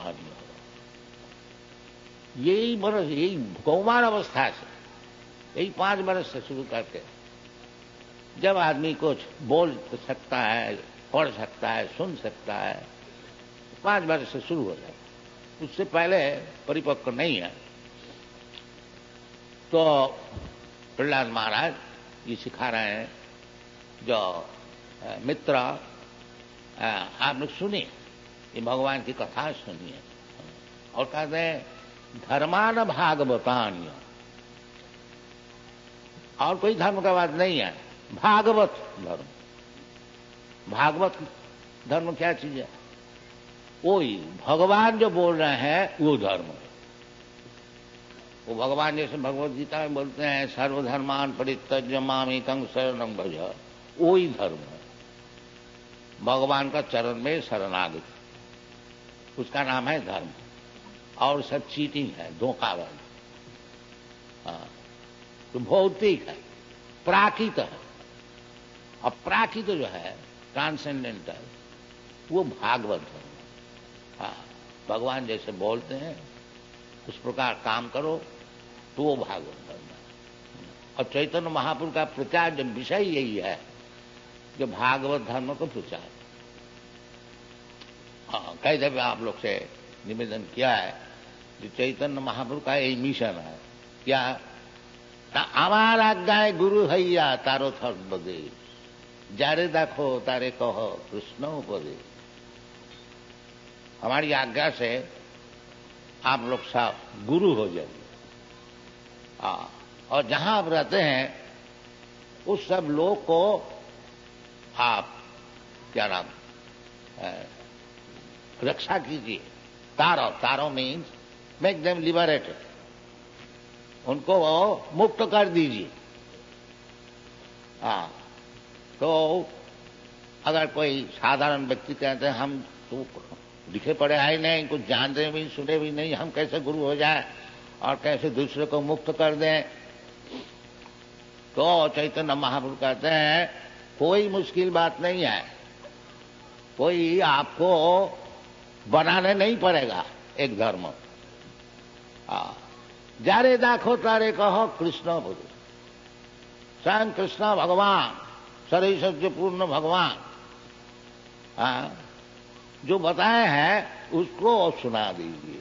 यही बरस, यही कौमार अवस्था से, यही पांच बरस से शुरू करके जब आदमी कुछ बोल सकता है, पढ़ सकता है, सुन सकता है, पांच बरस से शुरू हो जाए, उससे पहले परिपक्व नहीं है। तो प्रहलाद महाराज ये सिखा रहे हैं, जो मित्र आप लोग सुनिए, ये भगवान की कथा सुनिए। और कहते हैं धर्मान भागवतान्य, और कोई धर्म का बात नहीं है, भागवत धर्म। भागवत धर्म क्या चीज है, वही भगवान जो बोल रहे हैं वो धर्म है। वो भगवान जैसे भगवत गीता में बोलते हैं सर्वधर्मान परित्यज्य मामेकं शरणं भज, वही धर्म है। भगवान का चरण में शरणागति, उसका नाम है धर्म। और सब चीटिंग है, धोखाबाजी। हाँ, तो भौतिक है, प्राकृत है। और प्राकृत जो है ट्रांसेंडेंटल, वो भागवत धर्म। हाँ, भगवान जैसे बोलते हैं उस प्रकार काम करो तो वो भागवत धर्म है। और चैतन्य महापुरुष का प्रचार जो विषय यही है, जो भागवत धर्म को प्रचार। हाँ, कई दफे आप लोग से निवेदन किया है कि चैतन्य महापुरुष का यही मिशन है, क्या आमार आज्ञाए गुरु हैया तारो सर्वदेश, जारे देखो तारे कहो कृष्ण उपदेश। हमारी आज्ञा से आप लोग सब गुरु हो जाइए। हाँ, और जहां आप रहते हैं उस सब लोग को आप क्या नाम रक्षा कीजिए। तारो, तारो मीन्स मेक देम लिबरेटेड, उनको मुक्त कर दीजिए। हाँ, तो अगर कोई साधारण व्यक्ति कहते हैं हम तो लिखे पढ़े आए नहीं, कुछ जानते भी सुने भी नहीं, हम कैसे गुरु हो जाए, और कैसे दूसरे को मुक्त कर दें। तो चैतन्य महाप्रभु कहते हैं कोई मुश्किल बात नहीं है, कोई आपको बनाने नहीं पड़ेगा एक धर्म। जारे दाखो तारे कहो कृष्ण बोलो, स्वयं कृष्ण भगवान सर्वैश्वर्य पूर्ण भगवान हाँ, जो बताए हैं उसको सुना दीजिए,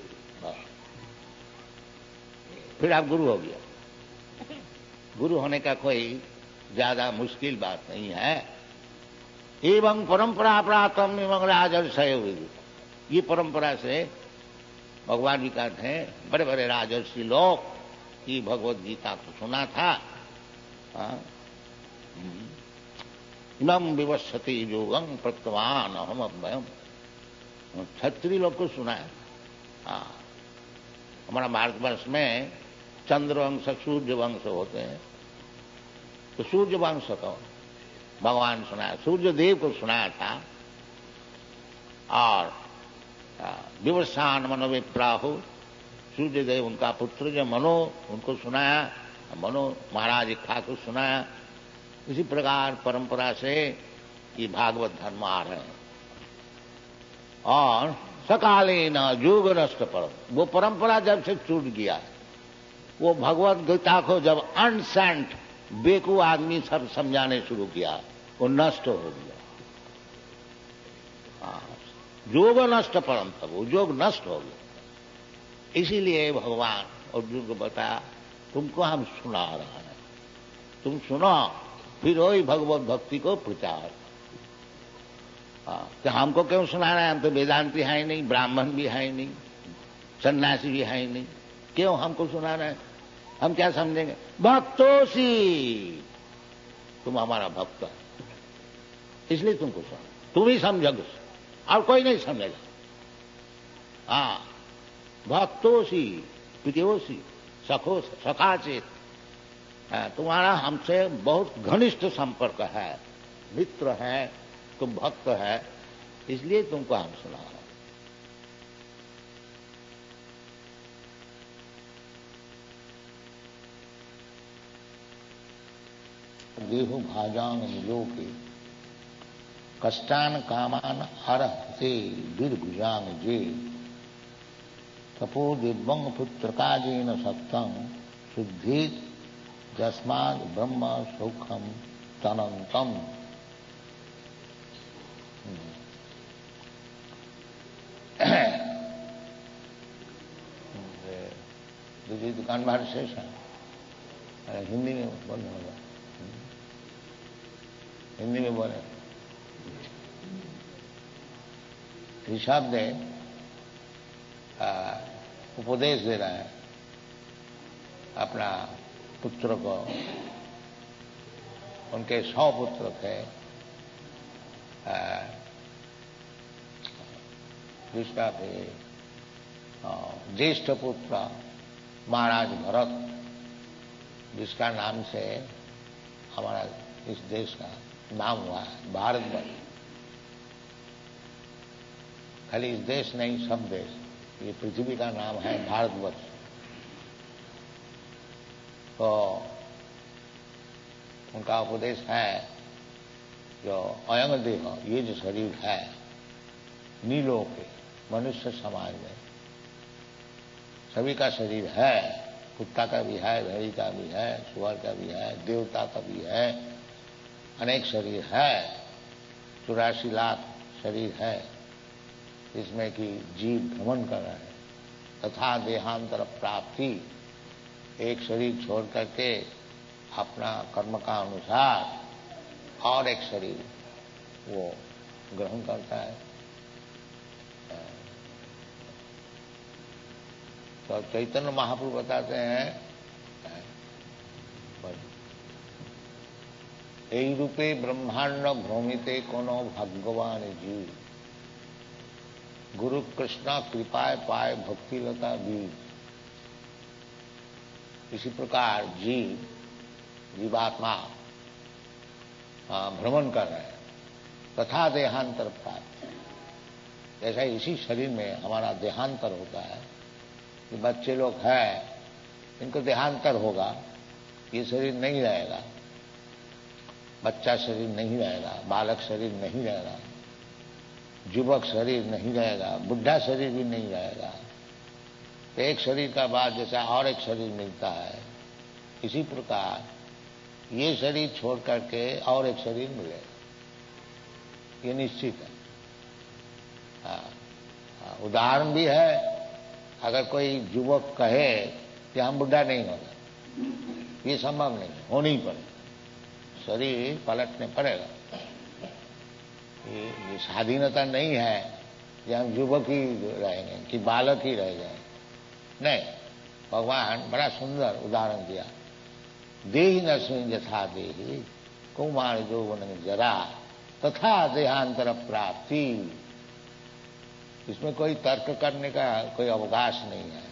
फिर आप गुरु हो गया। गुरु होने का कोई ज्यादा मुश्किल बात नहीं है। एवं परंपरा प्राप्तम एवं राजर्षय, ये परंपरा से भगवान जी कहते हैं बड़े बड़े राजर्षि लोग की भगवत गीता को सुना था। इमं विवस्वति योगं प्रत्यवान अहम अभयम, क्षत्रिय लोग को सुना है। हमारा भारतवर्ष में चंद्रवंश सूर्य वंश होते हैं, तो सूर्य वंश को भगवान सुनाया, सूर्य देव को सुनाया था। और विवस्वान मनो विप्राहु, सूर्य देव उनका पुत्र जो मनो, उनको सुनाया, मनो महाराज इक्खा को सुनाया। इसी प्रकार परंपरा से ये भागवत धर्म आ रहे हैं। और सकालीन युग नष्ट पर, वो परंपरा जब से छूट गया, वो भगवत गीता को जब अनसेंट बेकू आदमी सब समझाने शुरू किया, वो नष्ट हो गया। योग नष्ट परम, तब वो योग नष्ट हो गया। इसीलिए भगवान अर्जुन को बताया तुमको हम सुना रहा है, तुम सुनो, फिर वही भगवत भक्ति को प्रचार। तो हमको क्यों सुना रहे हैं? हम तो वेदांती है ही नहीं, ब्राह्मण भी है ही नहीं, सन्यासी भी है ही नहीं, क्यों हमको सुना रहे हैं? हम क्या समझेंगे? भक्तोसी, तुम हमारा भक्त है, इसलिए तुमको सुना, तुम ही समझोगे और कोई नहीं समझेगा। हाँ, भक्तोसी प्रियोसी सखो सखाचेत, तुम्हारा हमसे बहुत घनिष्ठ संपर्क है, मित्र है, तुम भक्त है, इसलिए तुमको हम सुना रहे हैं। देहु भाजांग निलोके कष्टान कामान हरते दीर्घुजांग जे तपो दिव्यंग पुत्र काजेन सत्तं शुद्धेत जस्माद ब्रह्म सौखम तनंतम। दूसरी दुकान बाहर शेष है, हिंदी में बोलने होगा, हिंदी में बोले। ऋषभ ने उपदेश दे रहा है अपना पुत्र को, उनके सौ पुत्र थे, जिसका थे ज्येष्ठ पुत्र महाराज भरत, जिसका नाम से हमारा इस देश का नाम हुआ है भारतवर्ष। खाली इस देश नहीं, सब देश, ये पृथ्वी का नाम है भारतवर्ष। तो उनका उपदेश है जो अयंग देह, ये जो शरीर है नीलों के मनुष्य समाज में सभी का शरीर है, कुत्ता का भी है, भेड़ी का भी है, सुअर का भी है, देवता का भी है, अनेक शरीर है, चौरासी लाख शरीर है, इसमें कि जीव भ्रमण कर रहे हैं। तथा देहांतर प्राप्ति, एक शरीर छोड़ करके अपना कर्म का अनुसार और एक शरीर वो ग्रहण करता है। तो चैतन्य महाप्रभु बताते हैं এই रूपे ब्रह्मांड भ्रमिते कोनो भगवान जीव, गुरु कृष्णा कृपाय पाए भक्ति लता बीज। इसी प्रकार जीव जीवात्मा भ्रमण कर रहे हैं, तथा देहांतर प्राप्त, जैसा इसी शरीर में हमारा देहांतर होता है कि बच्चे लोग हैं इनको देहांतर होगा, ये शरीर नहीं रहेगा, बच्चा शरीर नहीं रहेगा, बालक शरीर नहीं रहेगा, युवक शरीर नहीं रहेगा, बुढ़ा शरीर भी नहीं रहेगा। तो एक शरीर का बाद जैसा और एक शरीर मिलता है, इसी प्रकार ये शरीर छोड़ करके और एक शरीर मिलेगा, ये निश्चित है। हाँ, उदाहरण भी है। अगर कोई युवक कहे कि हम बुढ़ा नहीं होगा, ये संभव नहीं, होनी ही पड़ेगा, शरीर पलटने पड़ेगा। ये, ये स्वाधीनता नहीं है कि हम युवक ही रहेंगे कि बालक ही रह जाएंगे, नहीं। भगवान बड़ा सुंदर उदाहरण दिया, देहि नस्मिन् यथा देहि कौमार यौवन जरा तथा देहांतर प्राप्ति। इसमें कोई तर्क करने का कोई अवकाश नहीं है।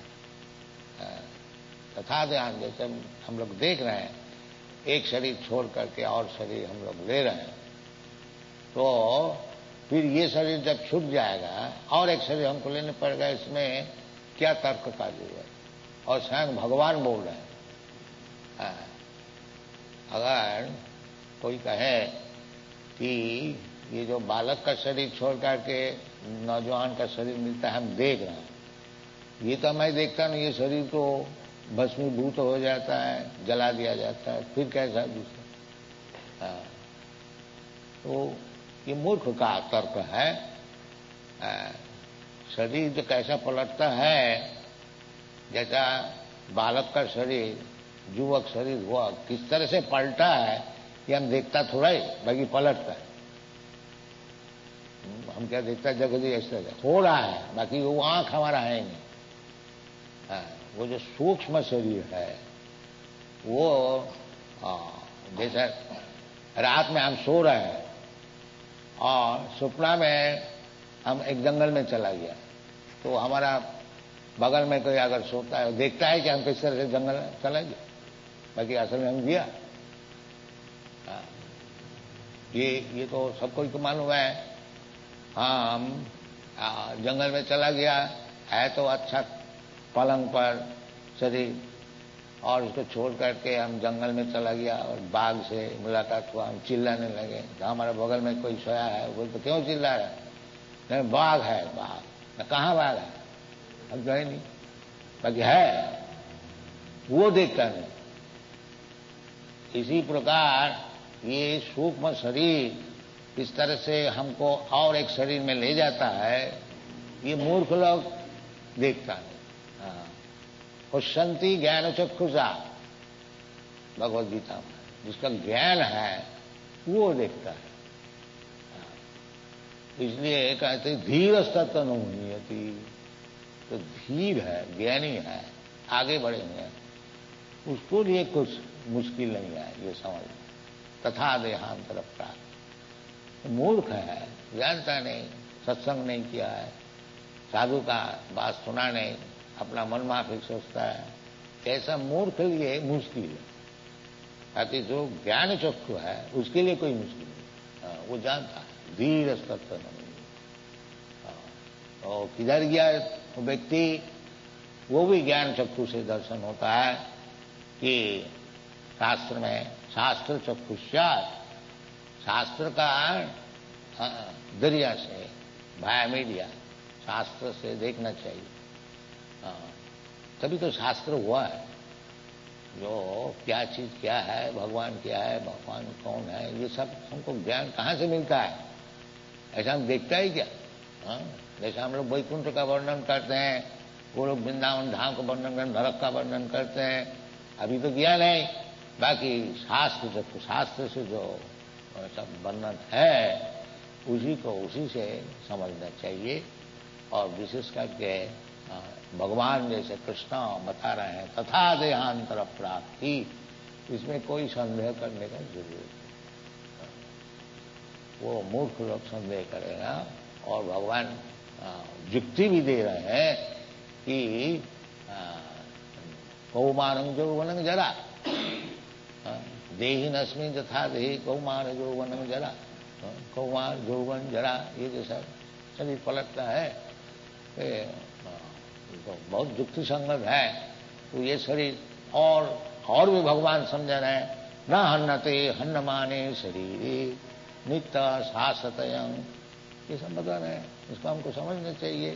तथा देहांत, जैसे हम लोग देख रहे हैं, एक शरीर छोड़ करके और शरीर हम लोग ले रहे हैं, तो फिर ये शरीर जब छूट जाएगा और एक शरीर हमको लेने पड़ेगा, इसमें क्या तर्क का जरूरत? और स्वयं भगवान बोल रहे हैं। अगर कोई कहे कि ये जो बालक का शरीर छोड़ करके नौजवान का शरीर मिलता है, हम देख रहे हैं, ये तो मैं देखता नहीं, ये शरीर तो भस्मीभूत हो जाता है, जला दिया जाता है, फिर कैसा दूसरा? तो ये मूर्ख का तर्क है। शरीर जो कैसा पलटता है, जैसा बालक का शरीर युवक शरीर हुआ, किस तरह से पलटा है ये हम देखता थोड़ा ही, बाकी पलटता है। हम क्या देखता, जगह ऐसा हो रहा है, बाकी वो आंख हमारा है नहीं। हाँ, वो जो सूक्ष्म शरीर है वो आ, जैसे रात में हम सो रहे हैं और सपना में हम एक जंगल में चला गया, तो हमारा बगल में कोई अगर सोता है, देखता है कि हम किस तरह से जंगल में चला गया, बाकी असल में हम गया। ये ये तो सबको ही मालूम है। हाँ, हम जंगल में चला गया है तो अच्छा पलंग पर शरीर, और उसको छोड़ करके हम जंगल में चला गया और बाघ से मुलाकात हुआ, हम चिल्लाने लगे। तो हमारे बगल में कोई सोया है, बोलते क्यों चिल्ला रहा है? नहीं, बाघ है, बाघ। कहाँ बाघ है? अब गए नहीं, बाकी है, वो देखता नहीं। इसी प्रकार ये सूक्ष्म शरीर इस तरह से हमको और एक शरीर में ले जाता है, ये मूर्ख लोग देखता नहीं। हाँ, हुष्यन्ति ज्ञान चक्षुषा, भगवद गीता में जिसका ज्ञान है वो देखता है। इसलिए कहते धीर तत्व नुह्यति, तो धीर है, ज्ञानी है, आगे बढ़े हुए हैं, उसको लिए कुछ मुश्किल नहीं है ये समझ। तथा देहांतर प्राप्त, मूर्ख है, जानता नहीं, सत्संग नहीं किया है, साधु का बात सुना नहीं, अपना मन माफिक सोचता है, ऐसा मूर्ख लिए मुश्किल है। ताकि जो ज्ञान चक्षु है उसके लिए कोई मुश्किल नहीं, वो जानता है धीर तत्व नहीं। और किधर गया वो व्यक्ति, वो भी ज्ञान चक्षु से दर्शन होता है कि शास्त्र में शास्त्र चक्षुष्यात्, शास्त्र का दरिया से भाया मीडिया, शास्त्र से देखना चाहिए। तभी तो शास्त्र हुआ है, जो क्या चीज क्या है, भगवान क्या है, भगवान कौन है, ये सब हमको ज्ञान कहाँ से मिलता है? ऐसा हम देखता ही क्या? हाँ, जैसे हम लोग वैकुंठ का वर्णन करते हैं, वो लोग वृंदावन धाम का वर्णन करते, नरक का वर्णन करते हैं, अभी तो किया नहीं। बाकी शास्त्र जो शास्त्र से जो सब वर्णन है उसी को उसी से समझना चाहिए। और विशेष करके भगवान जैसे कृष्ण बता रहे हैं तथा देहांतर प्राप्ति, इसमें कोई संदेह करने का जरूरत नहीं। वो मूर्ख लोग संदेह करेगा, और भगवान युक्ति भी दे रहे हैं कि कौमारं यौवनं जरा, देहि नस्मिन् यथा देहि कौमार यौवनं जरा, कौमार यौवन जरा, ये जैसा शरीर पलटता है, तो बहुत युक्ति संगत है। तो ये शरीर और और भी भगवान समझ रहे हैं, न हन्नते हन्नमाने शरीरे नित्य शाश्वतयं, ये सब बता रहे हैं। इसको हमको समझना चाहिए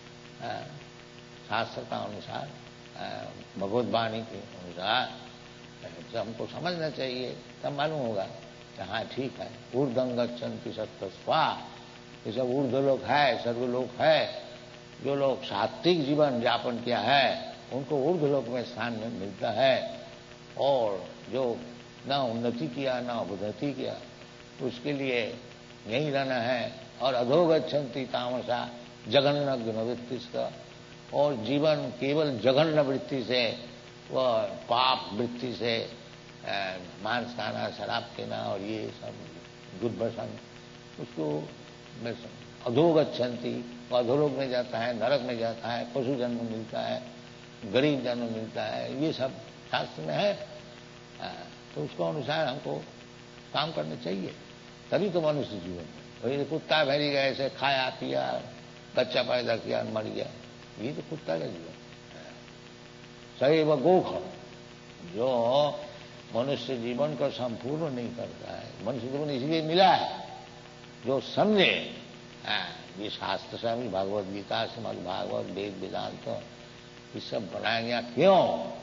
शास्त्र अनुसार, भगवत वाणी के अनुसार हमको समझना चाहिए, तब मालूम होगा कि हाँ ठीक है। ऊर्ध्वं गच्छन्ति सत्त्वस्वा, ये सब ऊर्ध्वलोक है, सर्वलोक है। जो लोग सात्विक जीवन यापन किया है उनको ऊर्ध्वलोक में स्थान मिलता है, और जो न उन्नति किया न अवनति किया उसके लिए यही रहना है। और अधोगच्छन्ति तामसा जघन्य वृत्ति का, और जीवन केवल जघन्य वृत्ति से, वह पाप वृत्ति से मांस खाना, शराब पीना और ये सब दुर्व्यसन, उसको अधोगच्छन्ति, वो अधोलोक में जाता है, नरक में जाता है, पशु जन्म मिलता है, गरीब जन्म मिलता है, ये सब शास्त्र में है। तो उसको अनुसार हमको काम करना चाहिए, तभी तो मनुष्य जीवन। वही कुत्ता भैरी गए ऐसे खाया पिया, बच्चा पैदा किया, मर गया, ये तो कुत्ता का जीवन। सही वह गोख, जो मनुष्य जीवन को संपूर्ण नहीं करता है। मनुष्य जीवन इसलिए मिला है जो समझे, ये शास्त्र से भी, भागवत गीता, श्रीमद् भागवत, वेद वेदांत, ये सब बनाया गया क्यों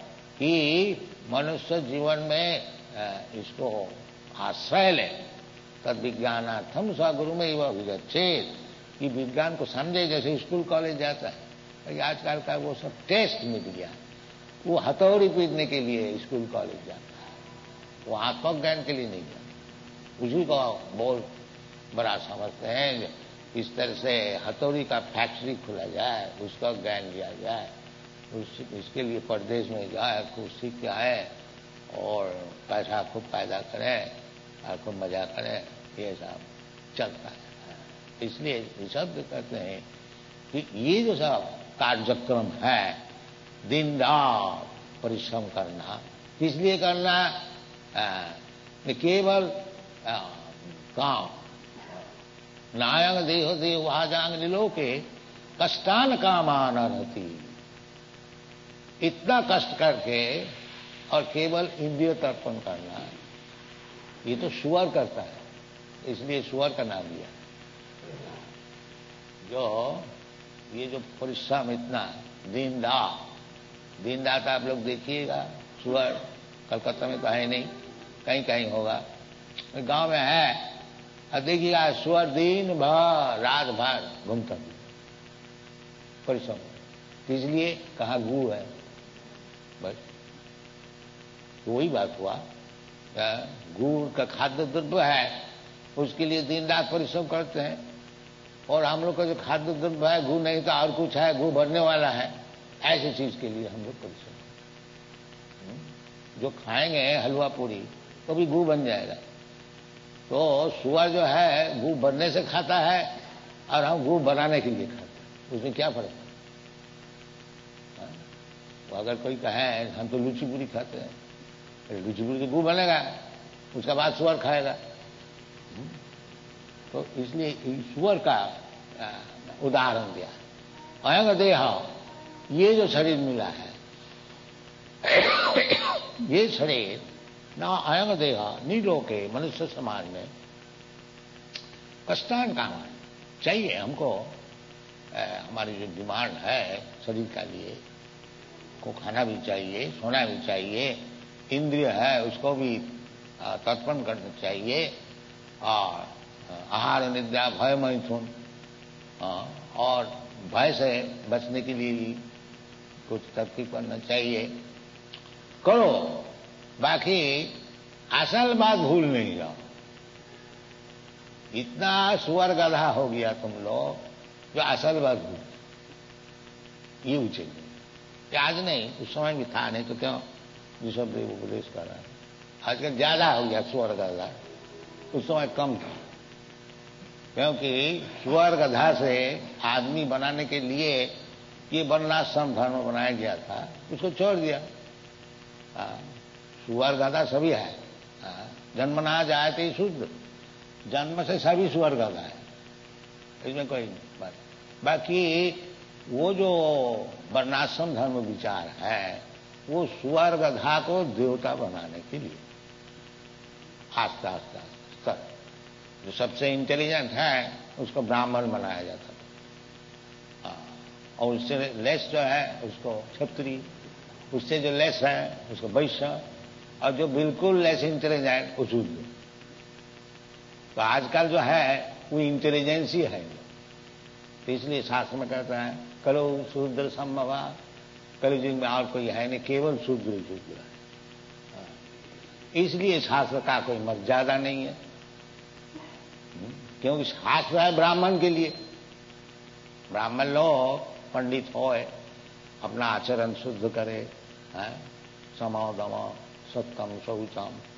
कि मनुष्य जीवन में इसको आश्रय ले। तद विज्ञानार्थम स गुरु में वह विगच्छेद, कि विज्ञान को समझे। जैसे स्कूल कॉलेज जाता है, आजकल का वो सब टेस्ट मिल गया, वो हथौड़ी पीटने के लिए स्कूल कॉलेज जाता है, वो आत्मज्ञान के लिए नहीं जाता। उसी को बहुत बड़ा समझते हैं। इस तरह से हथौड़ी का फैक्ट्री खुला जाए, उसका ज्ञान लिया जाए, उस इसके लिए प्रदेश में जाए, खूब सीख के आए और पैसा खूब पैदा करें और खूब मजा करें, ये सब चलता है। इसलिए ये सब कहते हैं कि ये जो सब कार्यक्रम है, दिन रात परिश्रम करना, किस लिए करना? केवल काम नायंग देहो देव वाजांग निलोके कष्टान कामान रहती, इतना कष्ट करके और केवल इंद्रिय तर्पण करना, ये तो सुअर करता है, इसलिए सुअर का नाम दिया। जो ये जो परिश्रम इतना दिन रात, दिन रात आप लोग देखिएगा, सुअर कलकत्ता में तो है नहीं, कहीं कहीं होगा, गांव में है, अब देखिएगा सुअर दिन भर रात भर घूमता है परिश्रम। इसलिए कहाँ गू है, बस तो वही बात हुआ। गुड़ का खाद्य द्रव्य है, उसके लिए दिन रात परिश्रम करते हैं। और हम लोग का जो खाद्य द्रव्य है, गू नहीं तो और कुछ है, गू भरने वाला है, ऐसी चीज के लिए हम लोग परिश्रम। जो खाएंगे हलवा पूरी तो भी गू बन जाएगा। तो सुअर जो है गू बनने से खाता है और हम गू बनाने के लिए खाते हैं, उसमें क्या फर्क है? तो अगर कोई कहे हम तो लुची पूरी खाते हैं, लुची पूरी तो गू बनेगा, उसके बाद सुअर खाएगा। तो इसलिए सुअर का उदाहरण दिया। अयंग देह, ये जो शरीर मिला है, ये शरीर ना अयंग देह नीलोके, मनुष्य समाज में कष्टान काम चाहिए हमको। हमारी जो डिमांड है शरीर का लिए, को खाना भी चाहिए, सोना भी चाहिए, इंद्रिय है उसको भी तर्पण करना चाहिए, और आहार निद्रा भय मैथुन, और भय से बचने के लिए भी कुछ तरकीब करना चाहिए। करो, बाकी असल बात भूल नहीं जाओ। इतना सुअर गधा हो गया तुम लोग जो असल बात भूल, ये उचित नहीं। आज नहीं, उस समय भी था, नहीं तो क्यों विश्वदेव उपदेश कर रहा है। आजकल ज्यादा हो गया सुअर गधा, उस समय कम था, क्योंकि सुअर गधा से आदमी बनाने के लिए ये वर्णाश्रम धर्म बनाया गया था, उसको छोड़ दिया। सुअर गधा सभी है, जन्मना जाए तो शुद्ध, जन्म से सभी सुअर गधा है, इसमें कोई बात। बाकी वो जो वर्णाश्रम धर्म विचार है, वो सुअर गधा को देवता बनाने के लिए आस्ते आस्ते आस्ते सब जो सबसे इंटेलिजेंट है उसको ब्राह्मण बनाया जाता था, और उससे लेस जो है उसको क्षत्रिय, उससे जो लेस है उसको वैश्य, और जो बिल्कुल लेस इंटेलिजेंट वो शूद्र। तो आजकल जो है वो इंटेलिजेंस ही है, तो इसलिए शास्त्र में कहता है कलो शूद्र संभवा, कलयुग में और कोई है नहीं, केवल शूद्र ही शूद्र है। इसलिए शास्त्र का कोई मर्यादा नहीं है, क्योंकि शास्त्र है ब्राह्मण के लिए। ब्राह्मण लोग पंडित होए, अपना आचरण शुद्ध करे, समो दमो सत्यम शौचम